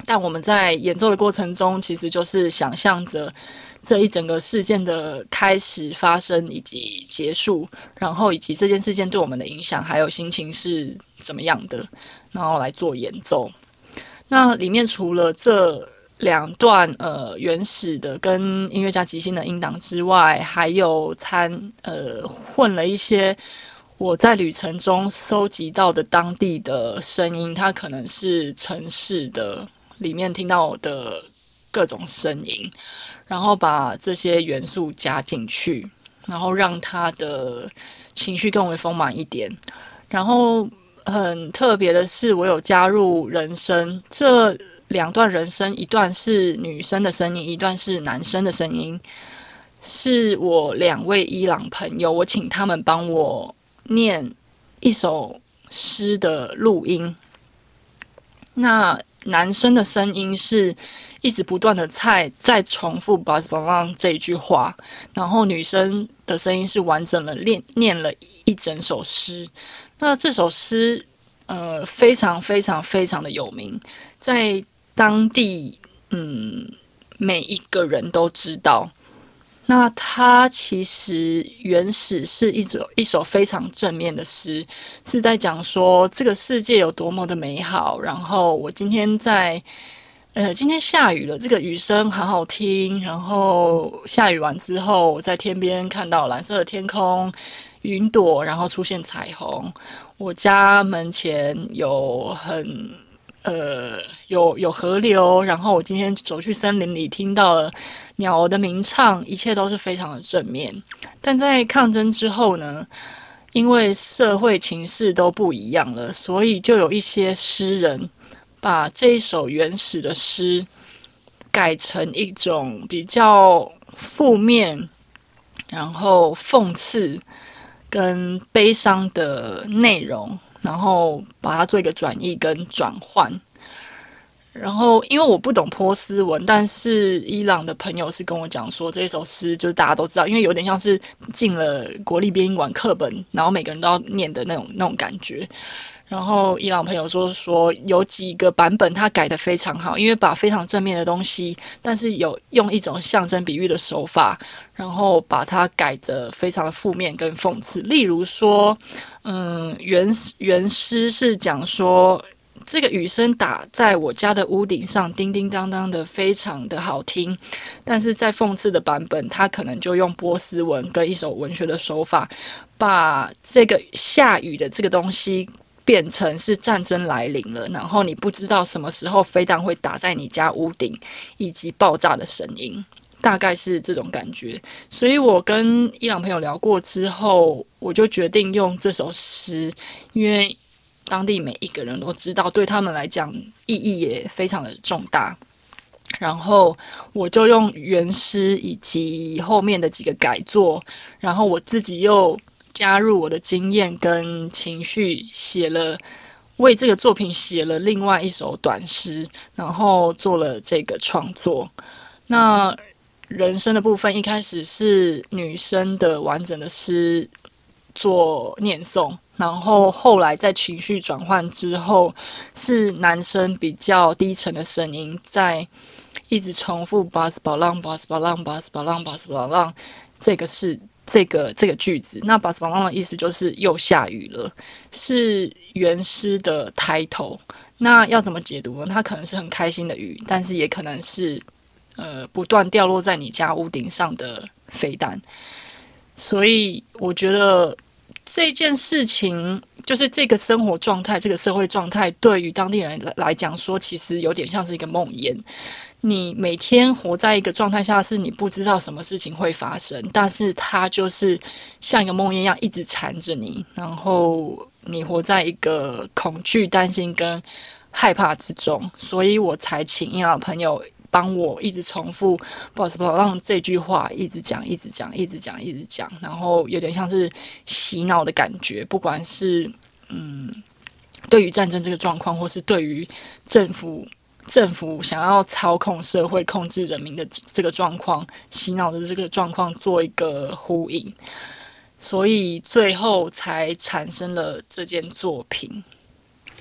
但我们在演奏的过程中，其实就是想象着这一整个事件的开始、发生以及结束，然后以及这件事件对我们的影响，还有心情是怎么样的，然后来做演奏。那里面除了这两段呃原始的跟音乐家即兴的音档之外，还有参呃混了一些我在旅程中搜集到的当地的声音，它可能是城市的里面听到的各种声音，然后把这些元素加进去，然后让他的情绪更为丰满一点。然后很特别的是，我有加入人声，这两段人声，一段是女生的声音，一段是男生的声音，是我两位伊朗朋友，我请他们帮我念一首诗的录音。那男生的声音是一直不断的在在重复 bas bang 这一句话，然后女生的声音是完整的念念了一整首诗。那这首诗呃非常非常非常的有名，在当地嗯每一个人都知道。那它其实原始是一首一首非常正面的诗，是在讲说这个世界有多么的美好。然后我今天在，呃，今天下雨了，这个雨声好好听。然后下雨完之后，我在天边看到蓝色的天空、云朵，然后出现彩虹。我家门前有很。呃，有有河流，然后我今天走去森林里，听到了鸟儿的鸣唱，一切都是非常的正面。但在抗争之后呢，因为社会情势都不一样了，所以就有一些诗人把这一首原始的诗改成一种比较负面，然后讽刺跟悲伤的内容。然后把它做一个转译跟转换，然后因为我不懂波斯文，但是伊朗的朋友是跟我讲说，这一首诗就是大家都知道，因为有点像是进了国立编译馆课本，然后每个人都要念的那种那种感觉。然后伊朗朋友说说有几个版本他改得非常好，因为把非常正面的东西，但是有用一种象征比喻的手法，然后把它改得非常的负面跟讽刺。例如说，嗯，原原诗是讲说，这个雨声打在我家的屋顶上，叮叮当当的，非常的好听。但是在讽刺的版本，他可能就用波斯文跟一首文学的手法，把这个下雨的这个东西变成是战争来临了，然后你不知道什么时候飞弹会打在你家屋顶，以及爆炸的声音，大概是这种感觉。所以我跟伊朗朋友聊过之后，我就决定用这首诗，因为当地每一个人都知道，对他们来讲意义也非常的重大。然后我就用原诗以及后面的几个改作，然后我自己又加入我的经验跟情绪，写了为这个作品写了另外一首短诗，然后做了这个创作。那人声的部分一开始是女生的完整的诗做念诵，然后后来在情绪转换之后，是男生比较低沉的声音在一直重复巴斯巴浪巴斯巴浪巴斯巴浪巴斯巴浪，这个是这个这个句子。那巴斯巴浪的意思就是又下雨了，是原诗的抬头。那要怎么解读呢？它可能是很开心的雨，但是也可能是呃不断掉落在你家屋顶上的飞弹。所以我觉得这件事情，就是这个生活状态，这个社会状态，对于当地人来讲说，其实有点像是一个梦魇。你每天活在一个状态下，是你不知道什么事情会发生，但是它就是像一个梦魇一样一直缠着你，然后你活在一个恐惧、担心跟害怕之中。所以我才请伊朗朋友帮我一直重复不好意思，让这句话一直讲一直讲一直讲一直讲，然后有点像是洗脑的感觉。不管是嗯对于战争这个状况，或是对于政府政府想要操控社会、控制人民的这个状况，洗脑的这个状况做一个呼应，所以最后才产生了这件作品。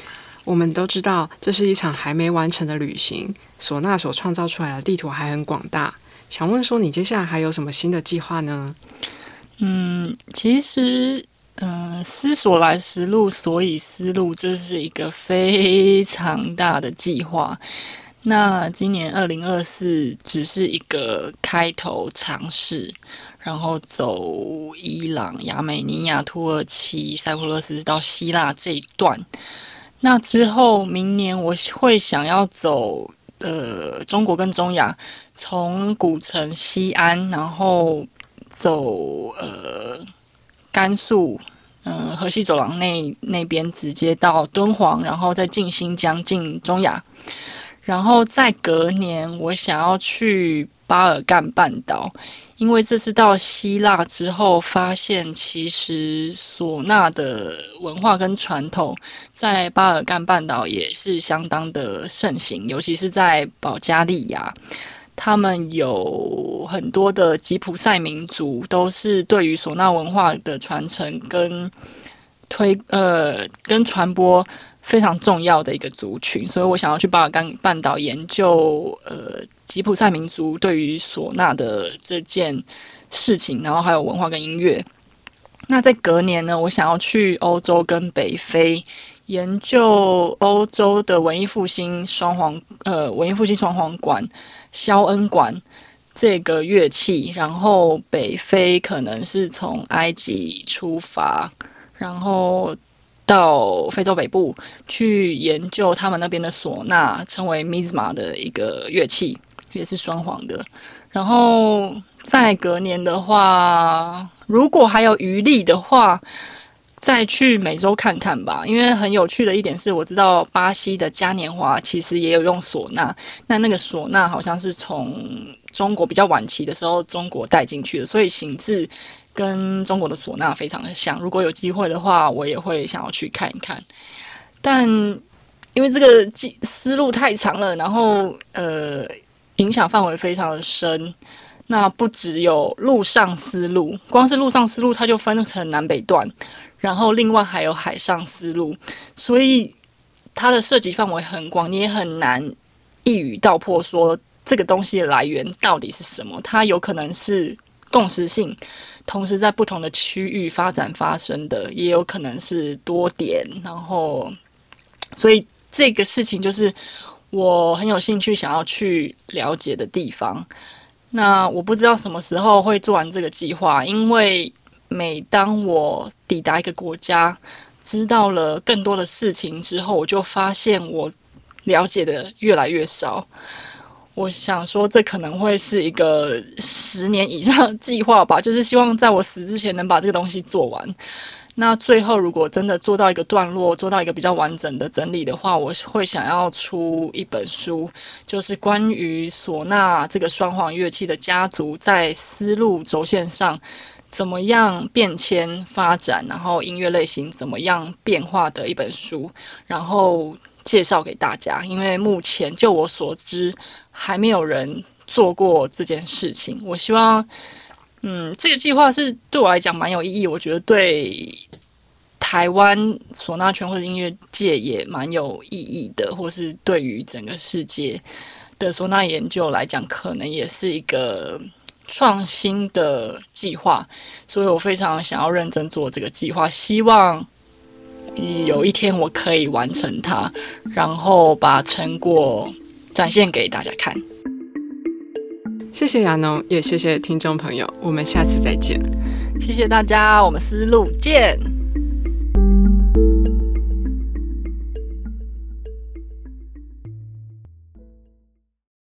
我们都知道这是一场还没完成的旅行，唢呐所创造出来的地图还很广大。想问说，你接下来还有什么新的计划呢？
嗯，其实，嗯、呃，思索来时路，所以思路，这是一个非常大的计划。那今年二零二四只是一个开头尝试，然后走伊朗、亚美尼亚、土耳其、塞浦路斯到希腊这一段。那之后，明年我会想要走呃中国跟中亚，从古城西安，然后走呃甘肃，呃河西走廊那那边直接到敦煌，然后再进新疆，进中亚。然后在隔年，我想要去巴尔干半岛，因为这次到希腊之后，发现其实唢呐的文化跟传统在巴尔干半岛也是相当的盛行，尤其是在保加利亚，他们有很多的吉普赛民族，都是对于唢呐文化的传承跟推呃跟传播非常重要的一个族群，所以我想要去巴尔干半岛研究呃吉普赛民族对于唢呐的这件事情，然后还有文化跟音乐。那在隔年呢，我想要去欧洲跟北非研究欧洲的文艺复兴双簧呃文艺复兴双簧管、肖恩管这个乐器，然后北非可能是从埃及出发，然后到非洲北部去研究他们那边的唢呐，称为 mizma 的一个乐器，也是双簧的。然后在隔年的话，如果还有余力的话，再去美洲看看吧。因为很有趣的一点是，我知道巴西的嘉年华其实也有用唢呐，那那个唢呐好像是从中国比较晚期的时候中国带进去的，所以形制跟中国的唢呐非常的像。如果有机会的话，我也会想要去看一看。但因为这个思路太长了，然后呃影响范围非常的深。那不只有陆上丝路，光是陆上丝路它就分成南北段，然后另外还有海上丝路，所以它的涉及范围很广，你也很难一语道破说这个东西的来源到底是什么。它有可能是共识性，同时在不同的区域发展发生的，也有可能是多点，然后所以这个事情就是我很有兴趣想要去了解的地方。那我不知道什么时候会做完这个计划，因为每当我抵达一个国家，知道了更多的事情之后，我就发现我了解的越来越少。我想说，这可能会是一个十年以上的计划吧，就是希望在我死之前能把这个东西做完。那最后如果真的做到一个段落，做到一个比较完整的整理的话，我会想要出一本书，就是关于唢呐这个双簧乐器的家族在丝路轴线上怎么样变迁发展，然后音乐类型怎么样变化的一本书，然后介绍给大家。因为目前就我所知还没有人做过这件事情，我希望嗯，这个计划是对我来讲蛮有意义，我觉得对台湾唢呐圈或者音乐界也蛮有意义的，或是对于整个世界的唢呐研究来讲，可能也是一个创新的计划，所以我非常想要认真做这个计划，希望有一天我可以完成它，然后把成果展现给大家看。
谢谢亚农，也谢谢听众朋友，我们下次再见。
谢谢大家，我们丝路见。